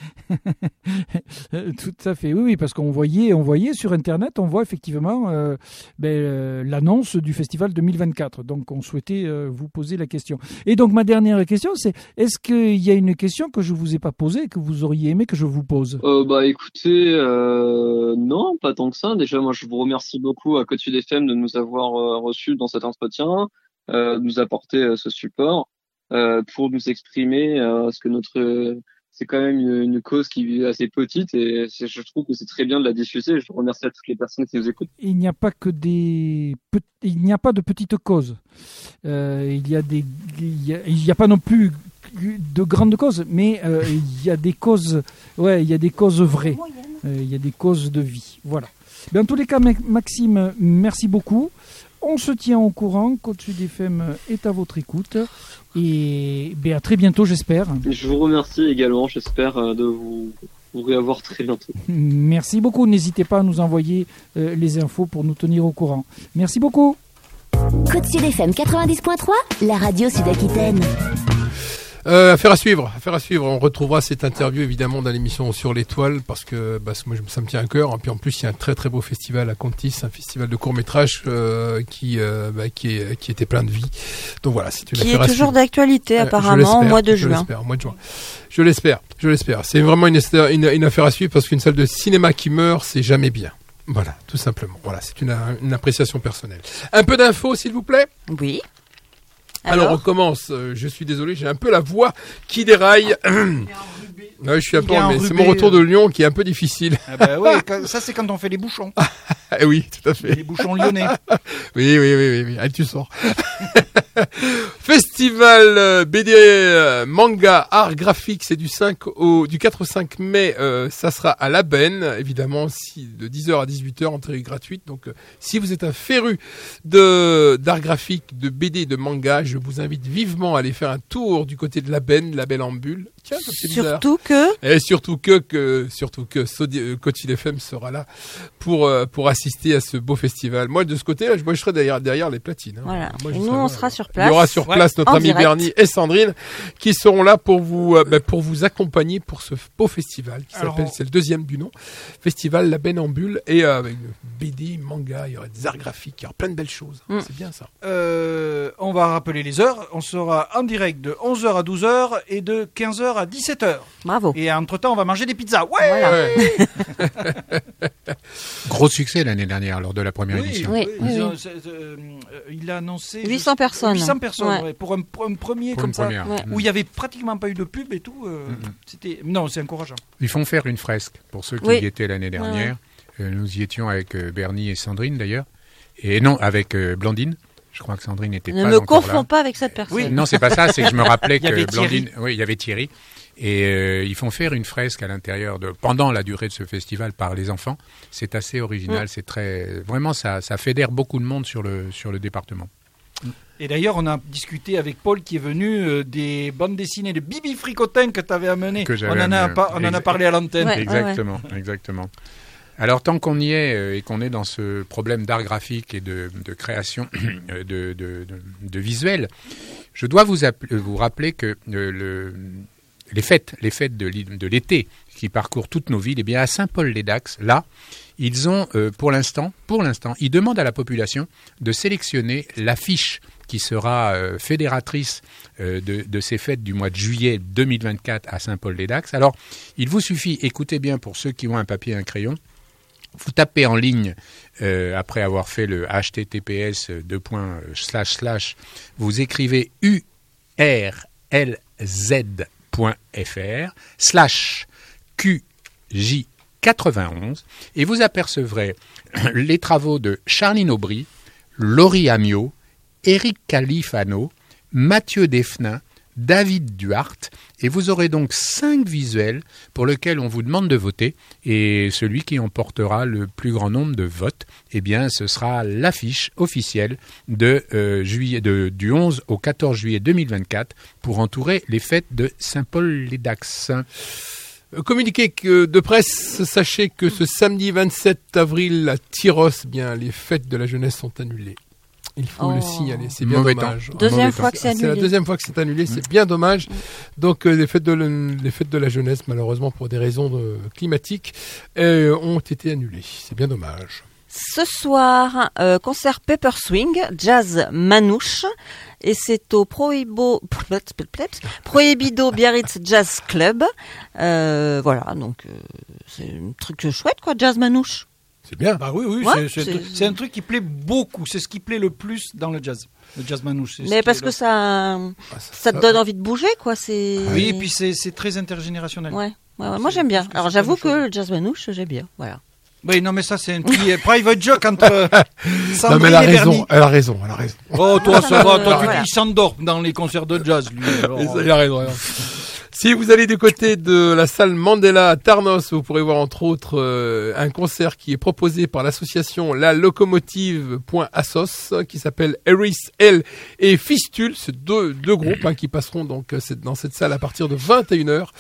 [SPEAKER 11] tout à fait. Oui, oui, parce qu'on voyait, on voyait sur Internet, on voit effectivement euh, ben, euh, l'annonce du festival deux mille vingt-quatre. Donc, on souhaitait euh, vous poser la question. Et donc, ma dernière question, c'est est-ce qu'il y a une question que je vous ai pas posée et que vous auriez aimé que je vous pose ?
[SPEAKER 10] euh, Bah, écoutez, euh, non, pas tant que ça. Déjà, moi, je vous remercie beaucoup à Côte Sud F M de nous avoir euh, reçus dans cet entretien. Euh, nous apporter euh, ce support euh, pour nous exprimer euh, parce que notre euh, c'est quand même une, une cause qui est assez petite et c'est, je trouve que c'est très bien de la diffuser. Je remercie à toutes les personnes qui nous écoutent.
[SPEAKER 11] Il n'y a pas que des il n'y a pas de petites causes. Euh, il y a des il y a, il y a pas non plus de grandes causes, mais euh, il y a des causes ouais il y a des causes vraies. Euh, il y a des causes de vie. Voilà. Mais en tous les cas, Maxime, merci beaucoup. On se tient au courant, Côte Sud F M est à votre écoute et ben à très bientôt j'espère.
[SPEAKER 10] Je vous remercie également, j'espère de vous, vous réavoir très bientôt.
[SPEAKER 11] Merci beaucoup, n'hésitez pas à nous envoyer euh, les infos pour nous tenir au courant. Merci beaucoup.
[SPEAKER 1] Côte Sud F M quatre-vingt-dix point trois, la radio Sud-Aquitaine.
[SPEAKER 2] Euh, affaire à suivre, affaire à suivre. On retrouvera cette interview évidemment dans l'émission Sur l'étoile parce que bah, moi ça me tient à cœur. Et puis en plus il y a un très très beau festival à Contis, un festival de court métrage euh, qui euh, bah, qui est qui était plein de vie. Donc voilà, c'est une
[SPEAKER 5] qui
[SPEAKER 2] affaire
[SPEAKER 5] est
[SPEAKER 2] à
[SPEAKER 5] toujours
[SPEAKER 2] suivre.
[SPEAKER 5] d'actualité apparemment au mois de
[SPEAKER 2] je
[SPEAKER 5] juin.
[SPEAKER 2] L'espère, au mois de juin. Je l'espère, je l'espère. C'est vraiment une, une, une affaire à suivre parce qu'une salle de cinéma qui meurt, c'est jamais bien. Voilà, tout simplement. Voilà, c'est une, une appréciation personnelle. Un peu d'infos, s'il vous plaît.
[SPEAKER 5] Oui.
[SPEAKER 2] Alors,
[SPEAKER 5] Alors
[SPEAKER 2] on commence. Euh, je suis désolé, j'ai un peu la voix qui déraille. Ouais, je suis un peu enrhumé. C'est mon retour de Lyon qui est un peu difficile.
[SPEAKER 4] Ah bah ouais, ça c'est quand on fait les bouchons.
[SPEAKER 2] Ah oui, tout à fait.
[SPEAKER 4] Les bouchons lyonnais.
[SPEAKER 2] Oui, oui, oui, oui, oui. Allez, tu sors. Festival B D euh, manga art graphique, c'est du cinq au du quatre au cinq mai. Euh, ça sera à La Benne, évidemment, si, de dix heures à dix-huit heures, entrée gratuite. Donc, euh, si vous êtes un féru de d'art graphique, de B D, de manga, je vous invite vivement à aller faire un tour du côté de La Benne, La Belle en Bulle. Tiens, c'est bizarre.
[SPEAKER 5] Surtout que.
[SPEAKER 2] Et surtout que, que surtout que Côte Sud F M sera là pour euh, pour assister à ce beau festival. Moi, de ce côté-là, moi, je serai derrière derrière les platines. Hein.
[SPEAKER 5] Voilà.
[SPEAKER 2] Moi,
[SPEAKER 5] et
[SPEAKER 2] nous,
[SPEAKER 5] on
[SPEAKER 2] là,
[SPEAKER 5] sera sur place.
[SPEAKER 2] Il y aura sur place
[SPEAKER 5] ouais.
[SPEAKER 2] notre
[SPEAKER 5] En
[SPEAKER 2] ami
[SPEAKER 5] direct.
[SPEAKER 2] Bernie et Sandrine qui seront là pour vous euh, bah, pour vous accompagner pour ce beau festival qui
[SPEAKER 4] Alors,
[SPEAKER 2] s'appelle, c'est le deuxième du nom, Festival La Benne en Bulle, et euh, avec B D, manga, il y aura des arts graphiques, il y aura plein de belles choses.
[SPEAKER 5] Mm.
[SPEAKER 2] C'est bien ça.
[SPEAKER 4] Euh, on va rappeler les heures. On sera en direct de onze heures à douze heures et de quinze heures à dix-sept heures.
[SPEAKER 5] Bravo.
[SPEAKER 4] Et entre-temps, on va manger des pizzas. Ouais,
[SPEAKER 5] Voilà.
[SPEAKER 3] Gros succès l'année dernière lors de la première
[SPEAKER 4] Oui,
[SPEAKER 3] édition.
[SPEAKER 5] Oui,
[SPEAKER 4] oui,
[SPEAKER 5] oui,
[SPEAKER 4] ils ont-
[SPEAKER 5] oui.
[SPEAKER 4] c'est- euh, il a annoncé
[SPEAKER 5] huit cents personnes.
[SPEAKER 4] huit cents personnes
[SPEAKER 5] Ouais.
[SPEAKER 4] ouais, pour, un, pour un premier
[SPEAKER 3] Pour
[SPEAKER 4] comme
[SPEAKER 3] une
[SPEAKER 4] ça,
[SPEAKER 3] première.
[SPEAKER 5] Ouais.
[SPEAKER 4] où il y avait pratiquement pas eu de pub et tout. euh,
[SPEAKER 3] Mhm.
[SPEAKER 4] C'était non, c'est encourageant.
[SPEAKER 3] Ils font faire une fresque pour ceux qui
[SPEAKER 5] Oui.
[SPEAKER 3] y étaient l'année dernière. Euh, nous y étions avec euh, Bernie et Sandrine d'ailleurs. Et non, avec euh, Blandine. Je crois que Sandrine n'était
[SPEAKER 5] Ne
[SPEAKER 3] pas
[SPEAKER 5] me
[SPEAKER 3] encore
[SPEAKER 5] confonds
[SPEAKER 3] là.
[SPEAKER 5] pas avec cette personne.
[SPEAKER 3] Oui, non, c'est pas ça. C'est que je me rappelais
[SPEAKER 4] Il y avait
[SPEAKER 3] que
[SPEAKER 4] Thierry.
[SPEAKER 3] Blandine, oui, il y avait Thierry, et euh, ils font faire une fresque à l'intérieur de pendant la durée de ce festival par les enfants. C'est assez original.
[SPEAKER 5] Mm.
[SPEAKER 3] C'est très vraiment ça, ça fédère beaucoup de monde sur le sur le département.
[SPEAKER 4] Et d'ailleurs, on a discuté avec Paul qui est venu euh, des bandes dessinées de Bibi Fricotin que tu avais amené.
[SPEAKER 3] Que
[SPEAKER 4] On
[SPEAKER 3] j'avais
[SPEAKER 4] en a,
[SPEAKER 3] amené,
[SPEAKER 4] pas- on en a
[SPEAKER 3] exa-
[SPEAKER 4] parlé à l'antenne.
[SPEAKER 5] Ouais,
[SPEAKER 3] exactement, exactement. Alors tant qu'on y est euh, et qu'on est dans ce problème d'art graphique et de, de création euh, de, de, de, de visuels, je dois vous, app- vous rappeler que euh, le, les fêtes, les fêtes de, l'i- de l'été qui parcourent toutes nos villes, eh bien à Saint-Paul-les-Dax, là, ils ont euh, pour l'instant, pour l'instant, ils demandent à la population de sélectionner l'affiche qui sera euh, fédératrice euh, de, de ces fêtes du mois de juillet deux mille vingt-quatre à Saint-Paul-les-Dax. Alors, il vous suffit, écoutez bien pour ceux qui ont un papier et un crayon, vous tapez en ligne, euh, après avoir fait le H T T P S deux points slash slash, vous écrivez U R L Z point F R slash Q J quatre-vingt-onze et vous apercevrez les travaux de Charline Aubry, Laurie Amiot, Éric Califano, Mathieu Defnin, David Duhart, et vous aurez donc cinq visuels pour lesquels on vous demande de voter, et celui qui emportera le plus grand nombre de votes, eh bien, ce sera l'affiche officielle de, euh, juillet, de, du onze au quatorze juillet deux mille vingt-quatre pour entourer les fêtes de Saint-Paul-les-Dax.
[SPEAKER 2] Communiqué que de presse, sachez que ce samedi vingt-sept avril à Tyros, bien, les fêtes de la jeunesse sont annulées. Il faut
[SPEAKER 5] Oh.
[SPEAKER 2] le signaler, c'est bien
[SPEAKER 3] Mauvais
[SPEAKER 2] dommage.
[SPEAKER 3] temps.
[SPEAKER 5] Deuxième
[SPEAKER 3] Mauvais
[SPEAKER 5] fois
[SPEAKER 3] temps.
[SPEAKER 5] que c'est
[SPEAKER 2] C'est la
[SPEAKER 5] annulé.
[SPEAKER 2] deuxième fois que c'est annulé, c'est bien dommage. Donc euh, les fêtes de le- les fêtes de la jeunesse, malheureusement pour des raisons de- climatiques, euh, ont été annulées. C'est bien dommage.
[SPEAKER 5] Ce soir, euh, concert Pepper Swing, jazz manouche, et c'est au Prohibo, Prohibido Biarritz Jazz Club. Euh, voilà, donc euh, c'est un truc chouette, quoi, jazz manouche.
[SPEAKER 2] C'est bien.
[SPEAKER 4] Bah oui, oui,
[SPEAKER 5] Ouais,
[SPEAKER 4] c'est, c'est,
[SPEAKER 5] c'est-
[SPEAKER 4] un truc- c'est un truc qui plaît beaucoup. C'est ce qui plaît le plus dans le jazz. Le jazz manouche. c'est ce
[SPEAKER 5] Mais
[SPEAKER 4] qui
[SPEAKER 5] parce
[SPEAKER 4] est
[SPEAKER 5] que
[SPEAKER 4] le-
[SPEAKER 5] ça,
[SPEAKER 2] Ah,
[SPEAKER 5] ça te donne envie de bouger, quoi. C'est.
[SPEAKER 4] Oui, et puis c'est, c'est très intergénérationnel.
[SPEAKER 5] Ouais, ouais, ouais, moi
[SPEAKER 4] C'est-
[SPEAKER 5] j'aime bien.
[SPEAKER 4] c'est-
[SPEAKER 5] Alors
[SPEAKER 4] c'est
[SPEAKER 5] j'avoue
[SPEAKER 4] plein de
[SPEAKER 5] que le jazz manouche, j'aime bien. Voilà.
[SPEAKER 4] Oui, non, mais ça, c'est un petit euh, private joke entre euh,
[SPEAKER 2] Non, mais
[SPEAKER 4] Sandrine
[SPEAKER 2] elle a
[SPEAKER 4] et
[SPEAKER 2] raison,
[SPEAKER 4] Bernie.
[SPEAKER 2] elle a raison, elle a raison.
[SPEAKER 4] Oh, toi, ça va.
[SPEAKER 5] Euh,
[SPEAKER 4] Toi, tu
[SPEAKER 5] voilà.
[SPEAKER 4] dis, il s'endort dans les concerts de jazz, lui. alors,
[SPEAKER 2] Et ça, il a raison, il a raison. Si vous allez du côté de la salle Mandela à Tarnos, vous pourrez voir entre autres euh, un concert qui est proposé par l'association La Locomotive.assos qui s'appelle Eris L et Fistule. C'est deux, deux groupes hein, qui passeront donc euh, c'est- dans cette salle à partir de vingt et une heures.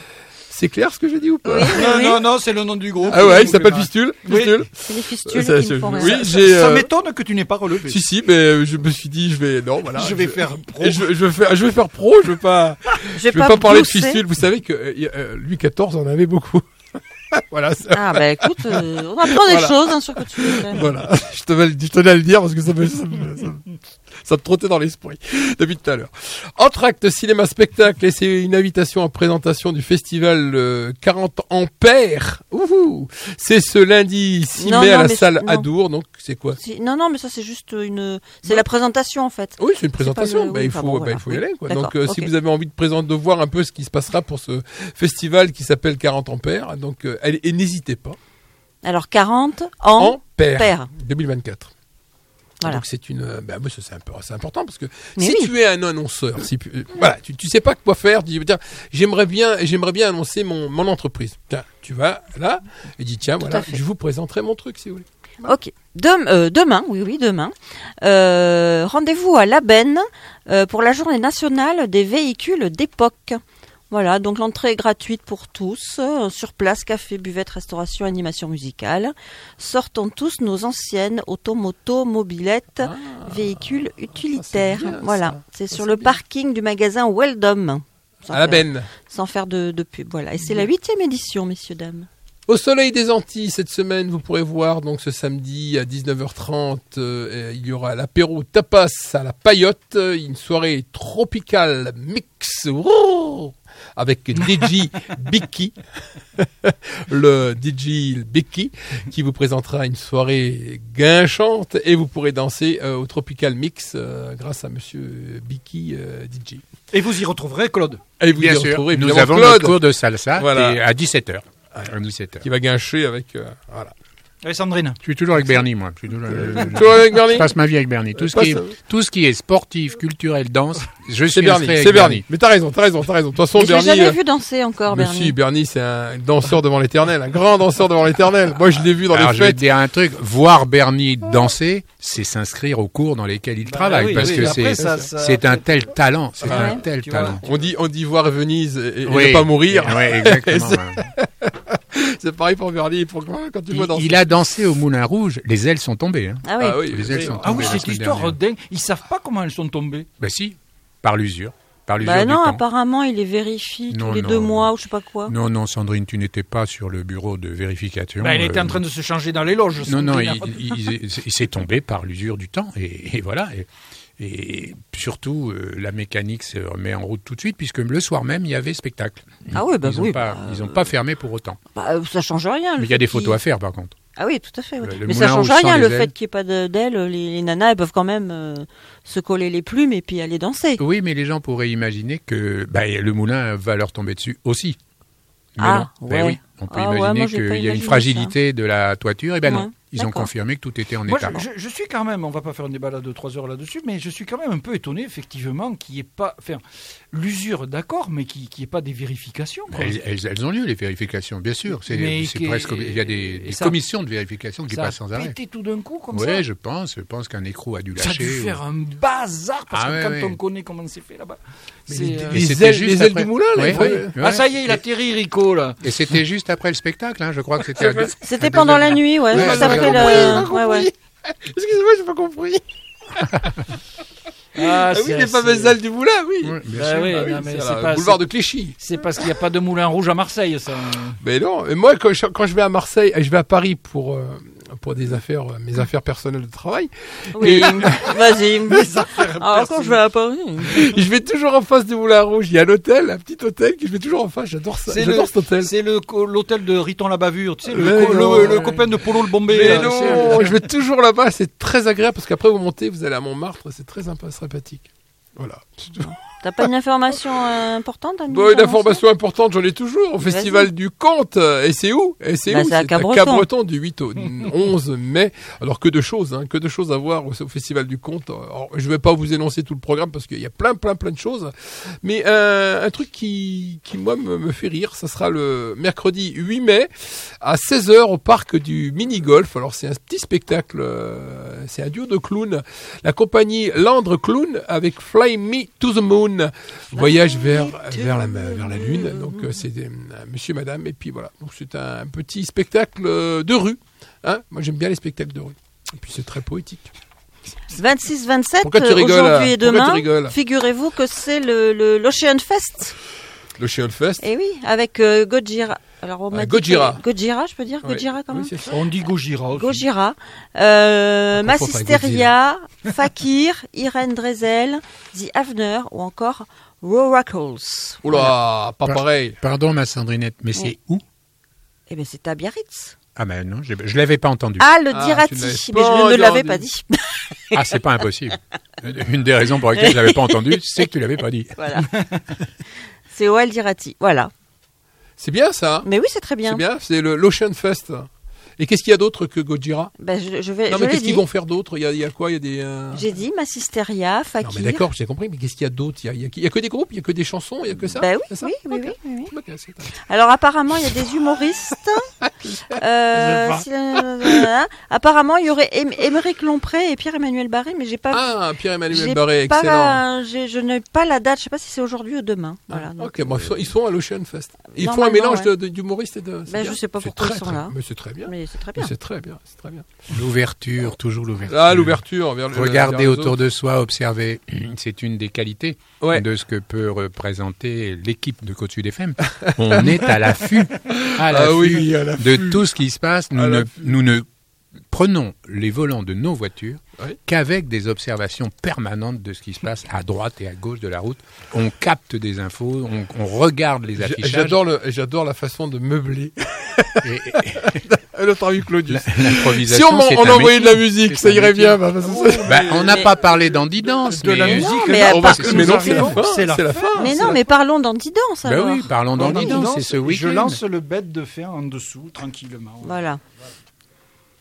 [SPEAKER 2] C'est clair ce que j'ai dit ou pas?
[SPEAKER 4] Non, non, non, c'est le nom du groupe.
[SPEAKER 2] Ah ouais, il
[SPEAKER 4] Vous
[SPEAKER 2] s'appelle
[SPEAKER 4] pouvez-
[SPEAKER 2] Fistule.
[SPEAKER 4] Oui.
[SPEAKER 2] Fistule.
[SPEAKER 5] C'est les fistules
[SPEAKER 2] Ça,
[SPEAKER 5] qui
[SPEAKER 2] je-
[SPEAKER 5] me font rire.
[SPEAKER 2] oui,
[SPEAKER 4] Ça,
[SPEAKER 2] j'ai,
[SPEAKER 4] ça
[SPEAKER 2] euh,
[SPEAKER 4] m'étonne que tu n'aies pas relevé.
[SPEAKER 2] Si si, mais je me suis dit je vais non voilà.
[SPEAKER 4] Je vais faire pro.
[SPEAKER 2] Et Je, je vais faire je vais faire pro, je vais pas
[SPEAKER 5] Je vais
[SPEAKER 2] je vais pas, parler de
[SPEAKER 5] pousser.
[SPEAKER 2] fistule. Vous savez que euh, euh, Louis quatorze en avait beaucoup. Voilà. ça-
[SPEAKER 5] Ah bah écoute, euh, on apprend des
[SPEAKER 2] Voilà.
[SPEAKER 5] choses hein, sur Côte Sud.
[SPEAKER 2] Voilà, je tenais, je tenais à le dire parce que ça me, ça me, ça me, ça me trottait dans l'esprit depuis tout à l'heure. Entracte cinéma spectacle et c'est une invitation en présentation du festival euh, quarante ampères. Ouhou, c'est ce lundi six
[SPEAKER 5] Non,
[SPEAKER 2] mai à
[SPEAKER 5] non,
[SPEAKER 2] la
[SPEAKER 5] mais
[SPEAKER 2] salle
[SPEAKER 5] c'est- non.
[SPEAKER 2] Adour. Donc c'est quoi?
[SPEAKER 5] Si- Non, non, mais ça c'est juste une. C'est la présentation en fait.
[SPEAKER 2] Oui, c'est une présentation.
[SPEAKER 5] pas le-
[SPEAKER 2] Bah,
[SPEAKER 5] oui,
[SPEAKER 2] il
[SPEAKER 5] enfin
[SPEAKER 2] faut,
[SPEAKER 5] bon,
[SPEAKER 2] bah,
[SPEAKER 5] voilà.
[SPEAKER 2] il faut y
[SPEAKER 5] Oui.
[SPEAKER 2] aller. Quoi.
[SPEAKER 5] D'accord,
[SPEAKER 2] Donc, euh, si
[SPEAKER 5] ok.
[SPEAKER 2] vous avez envie de présenter, de voir un peu ce qui se passera pour ce festival qui s'appelle quarante ampères, donc euh, allez, et n'hésitez pas.
[SPEAKER 5] Alors quarante en
[SPEAKER 2] Ampères
[SPEAKER 5] paire.
[SPEAKER 2] deux mille vingt-quatre.
[SPEAKER 5] Voilà.
[SPEAKER 2] Donc c'est une, euh, bah, moi, ça, c'est un peu, c'est important parce que
[SPEAKER 5] Mais
[SPEAKER 2] si
[SPEAKER 5] oui.
[SPEAKER 2] tu es un annonceur, si euh, voilà, tu, tu sais pas quoi faire, tu dis tiens, j'aimerais bien, j'aimerais bien annoncer mon, mon entreprise. Tiens, tu vas là et dis tiens,
[SPEAKER 5] Tout
[SPEAKER 2] voilà,
[SPEAKER 5] à fait.
[SPEAKER 2] je vous présenterai mon truc si vous voulez.
[SPEAKER 5] Ok. Dem- euh, demain, oui, oui, demain. Euh, rendez-vous à l'Aben euh, pour la journée nationale des véhicules d'époque. Voilà, donc l'entrée est gratuite pour tous. Euh, sur place, café, buvette, restauration, animation musicale. Sortons tous nos anciennes automotos, mobilettes, véhicules utilitaires.
[SPEAKER 2] Ah, bien,
[SPEAKER 5] voilà,
[SPEAKER 2] ça.
[SPEAKER 5] c'est
[SPEAKER 2] Ça,
[SPEAKER 5] sur
[SPEAKER 2] c'est
[SPEAKER 5] le
[SPEAKER 2] bien.
[SPEAKER 5] parking du magasin Weldom. Sans
[SPEAKER 2] À la
[SPEAKER 5] faire-
[SPEAKER 2] benne.
[SPEAKER 5] Sans faire de, de pub. Voilà, et c'est la huitième édition, messieurs dames.
[SPEAKER 2] Au Soleil des Antilles, cette semaine, vous pourrez voir donc ce samedi à dix-neuf heures trente, euh, il y aura l'apéro tapas à la Paillote, euh, une soirée tropicale mix ouh, avec D J Bicky, le D J Bicky, qui vous présentera une soirée guinchante et vous pourrez danser euh, au tropical mix euh, grâce à Monsieur Bicky euh, D J.
[SPEAKER 4] Et vous y retrouverez Claude.
[SPEAKER 2] Et vous
[SPEAKER 3] Bien
[SPEAKER 2] y
[SPEAKER 3] sûr,
[SPEAKER 2] retrouverez
[SPEAKER 3] nous
[SPEAKER 2] évidemment
[SPEAKER 3] avons
[SPEAKER 2] Claude,
[SPEAKER 3] notre cours de salsa
[SPEAKER 2] Voilà.
[SPEAKER 3] et à dix-sept heures. À dix-sept heures.
[SPEAKER 2] qui va guincher avec euh, voilà.
[SPEAKER 4] Allez, Sandrine.
[SPEAKER 3] Je suis toujours avec Bernie, moi. Je suis toujours, je,
[SPEAKER 2] Toujours avec Bernie.
[SPEAKER 3] je passe ma vie avec Bernie. Tout ce,
[SPEAKER 2] Passe-
[SPEAKER 3] qui est, tout ce qui est sportif, culturel, danse, je suis
[SPEAKER 2] C'est Bernie,
[SPEAKER 3] inscrit avec
[SPEAKER 2] c'est Bernie. Mais t'as raison, t'as raison, t'as raison. De toute façon,
[SPEAKER 5] Mais je l'ai
[SPEAKER 2] Bernie.
[SPEAKER 5] jamais
[SPEAKER 2] euh,
[SPEAKER 5] vu danser encore,
[SPEAKER 2] mais
[SPEAKER 5] Bernie.
[SPEAKER 2] si, Bernie, c'est un danseur devant l'éternel, un grand danseur devant l'éternel. Moi, je l'ai vu dans
[SPEAKER 3] Alors,
[SPEAKER 2] les
[SPEAKER 3] je vais te
[SPEAKER 2] fêtes.
[SPEAKER 3] dire un truc. Voir Bernie danser, c'est s'inscrire aux cours dans lesquels il
[SPEAKER 4] Bah
[SPEAKER 3] travaille.
[SPEAKER 4] oui,
[SPEAKER 3] parce
[SPEAKER 4] oui,
[SPEAKER 3] que
[SPEAKER 4] après,
[SPEAKER 3] c'est,
[SPEAKER 4] ça- ça-
[SPEAKER 3] c'est un tel talent. C'est
[SPEAKER 2] Ouais.
[SPEAKER 3] un tel
[SPEAKER 4] Tu vois.
[SPEAKER 3] talent.
[SPEAKER 2] On dit, on dit voir Venise et, et
[SPEAKER 3] Oui.
[SPEAKER 2] ne pas mourir.
[SPEAKER 3] Oui, exactement.
[SPEAKER 2] C'est-
[SPEAKER 3] ouais.
[SPEAKER 2] C'est pareil pour Bernie. Pour quand tu le vois
[SPEAKER 3] Il,
[SPEAKER 2] danser.
[SPEAKER 3] il a dansé au Moulin Rouge. Les ailes sont tombées. Hein.
[SPEAKER 5] Ah oui.
[SPEAKER 2] Ah oui,
[SPEAKER 3] Les ailes sont
[SPEAKER 4] Ah oui,
[SPEAKER 3] tombées la
[SPEAKER 4] cette
[SPEAKER 3] semaine
[SPEAKER 4] histoire
[SPEAKER 3] dernière.
[SPEAKER 4] dingue. Ils savent pas comment elles sont tombées.
[SPEAKER 3] Bah si, par l'usure. Par l'usure
[SPEAKER 5] Bah
[SPEAKER 3] du
[SPEAKER 5] non,
[SPEAKER 3] temps.
[SPEAKER 5] apparemment, il les vérifie
[SPEAKER 3] Non,
[SPEAKER 5] tous les
[SPEAKER 3] non,
[SPEAKER 5] deux
[SPEAKER 3] non.
[SPEAKER 5] mois ou je sais pas quoi.
[SPEAKER 3] Non, non, Sandrine, tu n'étais pas sur le bureau de vérification.
[SPEAKER 4] Bah, il
[SPEAKER 3] euh,
[SPEAKER 4] était en train de se changer dans les loges.
[SPEAKER 3] Non, non, il,
[SPEAKER 4] Sandrine.
[SPEAKER 3] il- il- il s'est tombé par l'usure du temps. Et, et voilà. Et, et surtout, euh, la mécanique se remet en route tout de suite, puisque le soir même, il y avait spectacle.
[SPEAKER 5] Ah oui, bah
[SPEAKER 3] ils n'ont
[SPEAKER 5] oui,
[SPEAKER 3] pas,
[SPEAKER 5] bah,
[SPEAKER 3] ils ont pas fermé pour autant.
[SPEAKER 5] Bah, euh, ça change rien. le
[SPEAKER 3] Mais il y a
[SPEAKER 5] fait
[SPEAKER 3] des photos
[SPEAKER 5] qu'il-
[SPEAKER 3] à faire, par contre.
[SPEAKER 5] Ah oui, tout à fait. oui.
[SPEAKER 3] Le- le
[SPEAKER 5] Mais
[SPEAKER 3] moulin
[SPEAKER 5] ça change
[SPEAKER 3] rouge sans
[SPEAKER 5] rien,
[SPEAKER 3] les
[SPEAKER 5] le
[SPEAKER 3] ailes.
[SPEAKER 5] fait qu'il n'y ait pas de- d'ailes. Les, les nanas, elles peuvent quand même euh, se coller les plumes et puis aller danser.
[SPEAKER 3] Oui, mais les gens pourraient imaginer que bah, le moulin va leur tomber dessus aussi. Mais
[SPEAKER 5] Ah,
[SPEAKER 3] non. Ben
[SPEAKER 5] ouais.
[SPEAKER 3] oui, on peut
[SPEAKER 5] Ah ouais,
[SPEAKER 3] imaginer
[SPEAKER 5] moi, j'ai pas
[SPEAKER 3] qu'il y a une
[SPEAKER 5] imaginé
[SPEAKER 3] fragilité de la toiture. Et ben
[SPEAKER 5] Ouais,
[SPEAKER 3] non, ils ont
[SPEAKER 5] d'accord.
[SPEAKER 3] confirmé que tout était en
[SPEAKER 4] Moi,
[SPEAKER 3] état.
[SPEAKER 4] je, je- je suis quand même, on va pas faire un débat là de trois heures là-dessus, mais je suis quand même un peu étonné, effectivement, qu'il n'y ait pas, enfin, l'usure, d'accord, mais qu'il n'y ait pas des vérifications. quoi.
[SPEAKER 3] Elles, elles- elles ont lieu, les vérifications, bien sûr. C'est,
[SPEAKER 4] Mais
[SPEAKER 3] c'est
[SPEAKER 4] qui-
[SPEAKER 3] presque, il y a des, des
[SPEAKER 4] ça-
[SPEAKER 3] commissions de vérification qui
[SPEAKER 4] Ça
[SPEAKER 3] passent
[SPEAKER 4] a
[SPEAKER 3] sans arrêt.
[SPEAKER 4] pété tout d'un coup, comme
[SPEAKER 3] Oui,
[SPEAKER 4] ça.
[SPEAKER 3] je pense. Je pense qu'un écrou a dû
[SPEAKER 4] Ça a
[SPEAKER 3] lâcher.
[SPEAKER 4] dû
[SPEAKER 3] ou-
[SPEAKER 4] faire un bazar, parce
[SPEAKER 3] Ah
[SPEAKER 4] que
[SPEAKER 3] ouais,
[SPEAKER 4] quand
[SPEAKER 3] ouais.
[SPEAKER 4] on connaît comment c'est fait là-bas.
[SPEAKER 2] Mais
[SPEAKER 4] c'est,
[SPEAKER 2] les,
[SPEAKER 4] euh,
[SPEAKER 2] les
[SPEAKER 3] Et c'était
[SPEAKER 2] ailes,
[SPEAKER 3] juste
[SPEAKER 2] les ailes
[SPEAKER 3] après-
[SPEAKER 2] du moulin, là.
[SPEAKER 3] Ouais,
[SPEAKER 2] il faut-
[SPEAKER 3] ouais.
[SPEAKER 4] Ah, ça y est, il a atterri, Rico, là.
[SPEAKER 3] Et c'était juste après le spectacle, hein, je crois que c'était. à deux-
[SPEAKER 5] C'était
[SPEAKER 3] à
[SPEAKER 5] pendant
[SPEAKER 3] deux
[SPEAKER 5] la
[SPEAKER 3] heures.
[SPEAKER 5] nuit, ouais.
[SPEAKER 3] Ouais,
[SPEAKER 5] juste
[SPEAKER 3] j'ai
[SPEAKER 5] après
[SPEAKER 3] pas
[SPEAKER 5] le...
[SPEAKER 3] compris,
[SPEAKER 2] j'ai pas
[SPEAKER 5] ouais, ouais.
[SPEAKER 2] compris. Excusez-moi, j'ai pas compris.
[SPEAKER 4] Ah,
[SPEAKER 2] Ah oui,
[SPEAKER 4] c'est
[SPEAKER 2] les
[SPEAKER 4] assez-
[SPEAKER 2] fameuses ailes du moulin, oui.
[SPEAKER 3] Ouais, bien
[SPEAKER 4] Bah
[SPEAKER 3] sûr.
[SPEAKER 4] oui,
[SPEAKER 2] Ah oui,
[SPEAKER 4] non, mais
[SPEAKER 2] c'est
[SPEAKER 4] c'est
[SPEAKER 2] la-
[SPEAKER 4] pas-
[SPEAKER 2] boulevard
[SPEAKER 4] c'est-
[SPEAKER 2] de Clichy.
[SPEAKER 4] C'est parce qu'il n'y a pas de moulin rouge à Marseille, ça.
[SPEAKER 2] Mais non, mais moi quand je, quand je vais à Marseille, je vais à Paris pour euh, pour des affaires, euh, mes affaires personnelles de travail.
[SPEAKER 5] Oui, vas-y.
[SPEAKER 4] affaires
[SPEAKER 5] Alors quand je vais à Paris.
[SPEAKER 2] Je vais toujours en face du Moulin Rouge. Il y a l'hôtel, un petit hôtel que je vais toujours en face. J'adore ça.
[SPEAKER 4] C'est
[SPEAKER 2] J'adore
[SPEAKER 4] le-
[SPEAKER 2] cet hôtel.
[SPEAKER 4] C'est le co- l'hôtel de Riton la Bavure, tu sais, le,
[SPEAKER 2] Mais
[SPEAKER 4] co-
[SPEAKER 2] non,
[SPEAKER 4] le- le
[SPEAKER 2] ouais.
[SPEAKER 4] copain de Polo le Bombay.
[SPEAKER 2] Mais
[SPEAKER 4] là,
[SPEAKER 2] non,
[SPEAKER 4] tu sais.
[SPEAKER 2] je vais toujours là-bas. C'est très agréable parce qu'après vous montez, vous allez à Montmartre. C'est très sympa, sympathique. Voilà.
[SPEAKER 5] T'as pas une information euh, importante à nous
[SPEAKER 2] Bon, une
[SPEAKER 5] annoncer
[SPEAKER 2] information importante, j'en ai toujours. Au
[SPEAKER 5] Vas-y.
[SPEAKER 2] Festival du Conte. Et c'est où Et c'est
[SPEAKER 5] Bah,
[SPEAKER 2] où
[SPEAKER 5] c'est à Cabreton.
[SPEAKER 2] Cabreton du huit au onze mai. Alors que de choses, hein, que de choses à voir au, au Festival du Conte. Alors, je vais pas vous énoncer tout le programme parce qu'il y a plein, plein, plein de choses. Mais euh, un truc qui, qui moi me, me fait rire, ça sera le mercredi huit mai à seize heures au parc du mini-golf. Alors c'est un petit spectacle, euh, c'est un duo de clowns. La compagnie Landre Clown avec Fly Me to the Moon. Voyage vers, vers, la, vers la Lune. Donc euh, c'est euh, monsieur, madame. Et puis voilà. Donc c'est un petit spectacle euh, de rue. Hein, moi j'aime bien les spectacles de rue. Et puis c'est très poétique.
[SPEAKER 5] vingt-six vingt-sept,
[SPEAKER 2] Pourquoi tu rigoles,
[SPEAKER 5] aujourd'hui et
[SPEAKER 2] pourquoi tu
[SPEAKER 5] demain.
[SPEAKER 2] rigoles
[SPEAKER 5] Figurez-vous que c'est le, le, l'Ocean Fest.
[SPEAKER 2] L'Ocean Fest.
[SPEAKER 5] Et oui, avec euh, Gojira. Alors on m'a
[SPEAKER 2] Ah,
[SPEAKER 5] dit
[SPEAKER 2] Gojira.
[SPEAKER 5] que- Gojira, je peux dire
[SPEAKER 2] Ouais.
[SPEAKER 5] Gojira quand
[SPEAKER 2] Oui,
[SPEAKER 5] même.
[SPEAKER 2] c'est ça.
[SPEAKER 4] On dit Gojira aussi.
[SPEAKER 5] Gojira, euh,
[SPEAKER 2] On confond avec
[SPEAKER 5] Massisteria, Fakir, Irène Drezel, The Avener ou encore Roracles.
[SPEAKER 2] Oula, pas
[SPEAKER 3] Par-
[SPEAKER 2] pareil.
[SPEAKER 3] Pardon, ma Sandrinette, mais c'est
[SPEAKER 5] Oui.
[SPEAKER 3] où
[SPEAKER 5] Eh bien c'est à Biarritz.
[SPEAKER 3] Ah ben non, je ne l'avais pas entendu.
[SPEAKER 5] Ah, le
[SPEAKER 2] Ah,
[SPEAKER 5] Dirati,
[SPEAKER 2] tu l'avais
[SPEAKER 5] mais je
[SPEAKER 2] pas
[SPEAKER 5] ne l'avais
[SPEAKER 2] entendu.
[SPEAKER 5] pas dit.
[SPEAKER 3] Ah, c'est pas impossible. Une des raisons pour lesquelles je l'avais pas entendu, c'est que tu l'avais pas dit.
[SPEAKER 5] Voilà. C'est O L Dirati, voilà.
[SPEAKER 2] C'est bien ça.
[SPEAKER 5] Mais oui, c'est très bien.
[SPEAKER 2] C'est bien. C'est le l'Ocean Fest. Et qu'est-ce qu'il y a d'autre que Gojira
[SPEAKER 5] Ben, je, je vais,
[SPEAKER 2] Non
[SPEAKER 5] je
[SPEAKER 2] mais
[SPEAKER 5] l'ai
[SPEAKER 2] qu'est-ce qu'ils
[SPEAKER 5] dit.
[SPEAKER 2] vont faire d'autre Il y a, il y a quoi Il y a des. euh,
[SPEAKER 5] J'ai dit Massisteria,
[SPEAKER 2] Non
[SPEAKER 5] Fakir.
[SPEAKER 2] mais d'accord, j'ai compris. Mais qu'est-ce qu'il y a d'autre Il y a, il y a- il y a que des groupes Il y a que des chansons Il y a que ça
[SPEAKER 5] Ben oui,
[SPEAKER 2] C'est ça
[SPEAKER 5] oui, oui,
[SPEAKER 2] Ok.
[SPEAKER 5] oui, oui, oui.
[SPEAKER 2] Ok, c'est-
[SPEAKER 5] Alors apparemment, il y a des humoristes. Euh, si- euh, apparemment, il y aurait Ém- Émeric Lompré et Pierre-Emmanuel Barré, mais j'ai pas.
[SPEAKER 2] Ah, Pierre-Emmanuel
[SPEAKER 5] j'ai
[SPEAKER 2] Barré,
[SPEAKER 5] pas
[SPEAKER 2] excellent.
[SPEAKER 5] la- j'ai- je n'ai pas la date. Je sais pas si c'est aujourd'hui ou demain. Voilà. donc,
[SPEAKER 2] Ok, bon, ils sont- ils sont à l'Ocean Fest. Ils font un
[SPEAKER 5] Normalement,
[SPEAKER 2] mélange
[SPEAKER 5] ouais.
[SPEAKER 2] de- de- d'humoristes et de. c'est
[SPEAKER 5] Ben,
[SPEAKER 2] bien.
[SPEAKER 5] je sais pas
[SPEAKER 2] C'est
[SPEAKER 5] pourquoi
[SPEAKER 2] très,
[SPEAKER 5] ils sont
[SPEAKER 2] très-
[SPEAKER 5] là.
[SPEAKER 2] Mais c'est très bien.
[SPEAKER 5] mais c'est très
[SPEAKER 2] Mais
[SPEAKER 5] bien.
[SPEAKER 2] c'est très bien. C'est très bien.
[SPEAKER 3] L'ouverture, toujours l'ouverture.
[SPEAKER 2] Ah, l'ouverture vers le.
[SPEAKER 3] Regardez
[SPEAKER 2] vers les
[SPEAKER 3] autour
[SPEAKER 2] autres.
[SPEAKER 3] de soi, observer. C'est une des qualités
[SPEAKER 2] Ouais.
[SPEAKER 3] de ce que peut représenter l'équipe de Côte Sud F M. On est à l'affût, à
[SPEAKER 2] Ah
[SPEAKER 3] l'affût
[SPEAKER 2] oui, à l'affût.
[SPEAKER 3] de tout ce qui se passe. Nous
[SPEAKER 2] À
[SPEAKER 3] ne,
[SPEAKER 2] l'affût.
[SPEAKER 3] nous ne prenons les volants de nos voitures
[SPEAKER 2] Oui.
[SPEAKER 3] qu'avec des observations permanentes de ce qui se passe à droite et à gauche de la route. On capte des infos, on, on regarde les
[SPEAKER 2] J'a-
[SPEAKER 3] affichages.
[SPEAKER 2] J'adore le, j'adore la façon de meubler.
[SPEAKER 3] Et- et-
[SPEAKER 2] Notre ami Claudius.
[SPEAKER 3] la- L'improvisation,
[SPEAKER 2] Si on,
[SPEAKER 3] c'est
[SPEAKER 2] on
[SPEAKER 3] un
[SPEAKER 2] envoyait de la
[SPEAKER 3] métier.
[SPEAKER 2] musique,
[SPEAKER 3] C'est
[SPEAKER 2] ça
[SPEAKER 3] un
[SPEAKER 2] irait
[SPEAKER 3] métier.
[SPEAKER 2] bien. Bah, parce que ça-
[SPEAKER 3] Ben, on n'a
[SPEAKER 5] Mais-
[SPEAKER 3] pas parlé d'Andidance.
[SPEAKER 4] De la
[SPEAKER 3] mais-
[SPEAKER 4] musique,
[SPEAKER 5] mais
[SPEAKER 4] là,
[SPEAKER 5] à
[SPEAKER 4] on
[SPEAKER 5] part
[SPEAKER 4] va
[SPEAKER 5] que
[SPEAKER 4] que
[SPEAKER 2] mais
[SPEAKER 4] nous
[SPEAKER 2] non, c'est la
[SPEAKER 4] arrivons,
[SPEAKER 2] fin.
[SPEAKER 4] c'est la
[SPEAKER 2] C'est la
[SPEAKER 4] fin.
[SPEAKER 2] fin.
[SPEAKER 5] Mais
[SPEAKER 2] c'est
[SPEAKER 5] non,
[SPEAKER 2] la
[SPEAKER 5] mais parlons d'Andidance
[SPEAKER 3] Ben
[SPEAKER 5] alors.
[SPEAKER 3] oui, parlons d'Andidance, c'est ce
[SPEAKER 4] Je
[SPEAKER 3] week-end.
[SPEAKER 4] lance le bête de fer en dessous, tranquillement.
[SPEAKER 5] Voilà.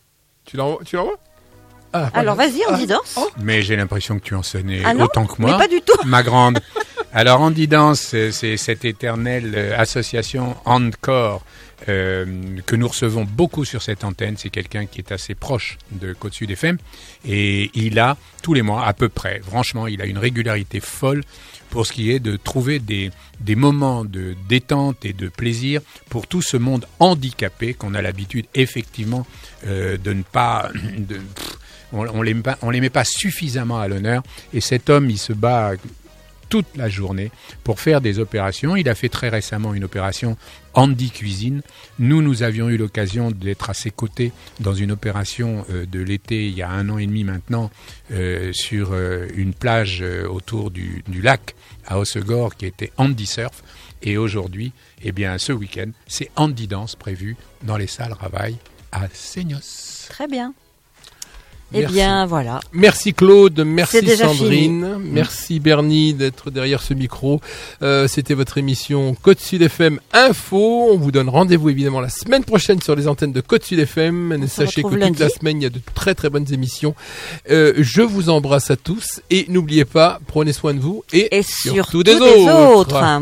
[SPEAKER 2] Tu l'envoies, tu l'envoies ah,
[SPEAKER 5] Alors
[SPEAKER 2] voilà.
[SPEAKER 5] vas-y, Andy
[SPEAKER 2] ah.
[SPEAKER 5] danse.
[SPEAKER 3] Oh. Mais j'ai l'impression que tu en sonnais
[SPEAKER 5] ah non,
[SPEAKER 3] autant que moi.
[SPEAKER 5] Mais pas du tout.
[SPEAKER 3] Ma grande. Alors Andy Danse, c'est cette éternelle euh, association Encore euh, que nous recevons beaucoup sur cette antenne. C'est quelqu'un qui est assez proche de Côte-Sud F M et il a tous les mois à peu près, franchement, il a une régularité folle pour ce qui est de trouver des, des moments de détente et de plaisir pour tout ce monde handicapé qu'on a l'habitude effectivement euh, de ne pas... De, pff, on ne les, les met pas suffisamment à l'honneur et cet homme, il se bat toute la journée pour faire des opérations. Il a fait très récemment une opération Handi Cuisine. Nous, nous avions eu l'occasion d'être à ses côtés dans une opération euh, de l'été, il y a un an et demi maintenant, euh, sur euh, une plage euh, autour du, du lac à Hossegor qui était Handi Surf. Et aujourd'hui, eh bien, ce week-end, c'est Handi Danse prévu dans les salles Ravaille à Seignos.
[SPEAKER 5] Très bien. Eh
[SPEAKER 2] Merci.
[SPEAKER 5] bien, voilà.
[SPEAKER 2] Merci Claude, merci Sandrine,
[SPEAKER 5] fini.
[SPEAKER 2] merci Bernie d'être derrière ce micro. Euh, C'était votre émission Côte Sud F M Info. On vous donne rendez-vous évidemment la semaine prochaine sur les antennes de Côte Sud F M.
[SPEAKER 5] On
[SPEAKER 2] Sachez que toute
[SPEAKER 5] lundi.
[SPEAKER 2] la semaine, il y a de très très bonnes émissions. Euh, je vous embrasse à tous et n'oubliez pas, prenez soin de vous et,
[SPEAKER 5] Et
[SPEAKER 2] surtout,
[SPEAKER 5] surtout
[SPEAKER 2] des,
[SPEAKER 5] des
[SPEAKER 2] autres.
[SPEAKER 5] autres.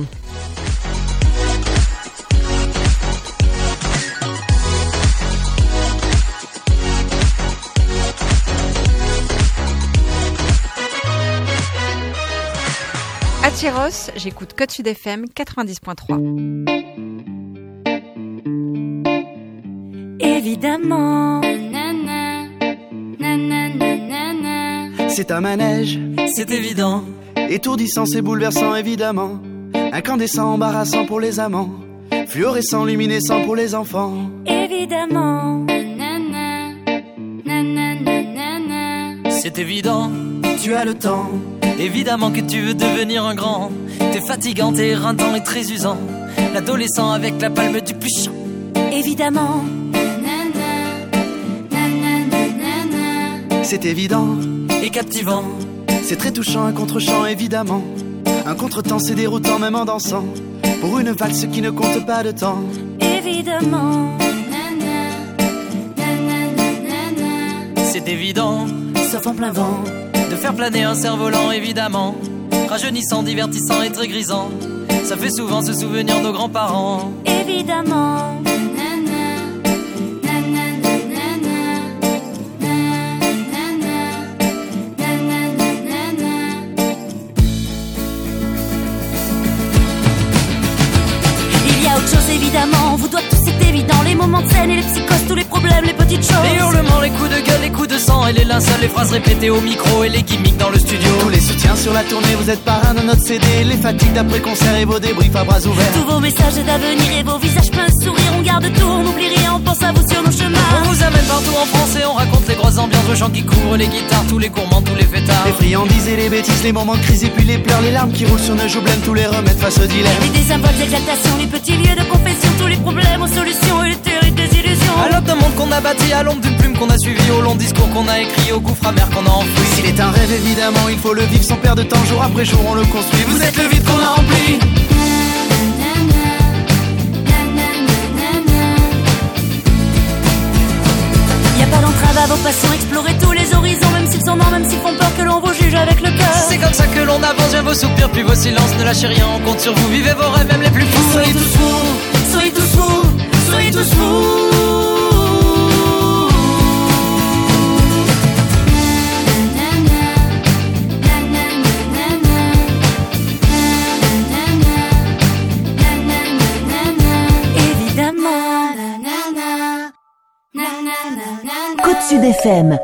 [SPEAKER 12] À Tyros, j'écoute Côte Sud F M quatre-vingt-dix point trois.
[SPEAKER 13] Évidemment,
[SPEAKER 7] C'est un manège,
[SPEAKER 13] c'est évident.
[SPEAKER 7] étourdissant, c'est bouleversant évidemment. Incandescent, embarrassant pour les amants. Fluorescent, luminescent pour les enfants.
[SPEAKER 13] Évidemment,
[SPEAKER 14] C'est évident,
[SPEAKER 7] Tu as le temps,
[SPEAKER 14] évidemment que tu veux devenir un grand. T'es fatigant, t'es éreintant et très usant. L'adolescent avec la palme du plus chiant.
[SPEAKER 13] évidemment,
[SPEAKER 7] c'est évident.
[SPEAKER 14] Et captivant,
[SPEAKER 7] C'est très touchant, un contre-champ évidemment. Un contretemps, c'est déroutant même en dansant. Pour une valse qui ne compte pas de temps.
[SPEAKER 13] évidemment,
[SPEAKER 14] c'est évident,
[SPEAKER 13] sauf en plein vent.
[SPEAKER 14] de faire planer un cerf-volant évidemment. Rajeunissant, divertissant et très grisant. Ça fait souvent se souvenir nos grands-parents.
[SPEAKER 13] Évidemment, il y a autre chose évidemment. Vous doit tous, c'est évident. Les moments de scène et les psychoses, tous les problèmes, les petites choses.
[SPEAKER 14] Les hurlements, les coups de gueule, les coups de sang et les linceuls, les phrases répétées au micro et les gimmicks dans le studio.
[SPEAKER 7] Tous les soutiens sur la tournée, vous êtes parrain de notre C D. Les fatigues d'après-concert et vos débriefs à bras ouverts.
[SPEAKER 13] Tous vos messages d'avenir et vos visages pleins de sourire. On garde tout, on n'oublie rien, on pense à vous sur nos chemins.
[SPEAKER 14] On vous amène partout en France et on raconte les grosses ambiances, le chant qui court, les guitares, tous les gourmands, tous les fêtards.
[SPEAKER 7] Les friandises et les bêtises, les moments de crise et puis les pleurs, les larmes qui roulent sur nos joues blêmes, tous les remèdes face au dilemme.
[SPEAKER 13] Les désinvoltes, exaltations, les petits lieux de confession, tous les problèmes aux solutions et les terribles désillusions.
[SPEAKER 14] À l'aube d'un monde qu'on a bâti, à l'ombre d'une plume qu'on a suivi, au long discours qu'on a écrit, au gouffre amer qu'on a enfoui.
[SPEAKER 7] S'il est un rêve évidemment, il faut le vivre sans perdre de temps, jour après jour on le construit. Vous êtes le vide qu'on a rempli.
[SPEAKER 13] Y a pas d'entrave à vos passions, explorer tous les horizons, même s'ils sont morts, même s'ils font peur que l'on vous juge avec le cœur.
[SPEAKER 14] C'est comme ça que l'on avance, bien vos soupirs, puis vos silences, ne lâchez rien, on compte sur vous, vivez vos rêves, même les plus fous.
[SPEAKER 7] Soyez tous fous, soyez tous fous, soyez tous fous.
[SPEAKER 13] Évidemment,
[SPEAKER 1] Côte Sud F M.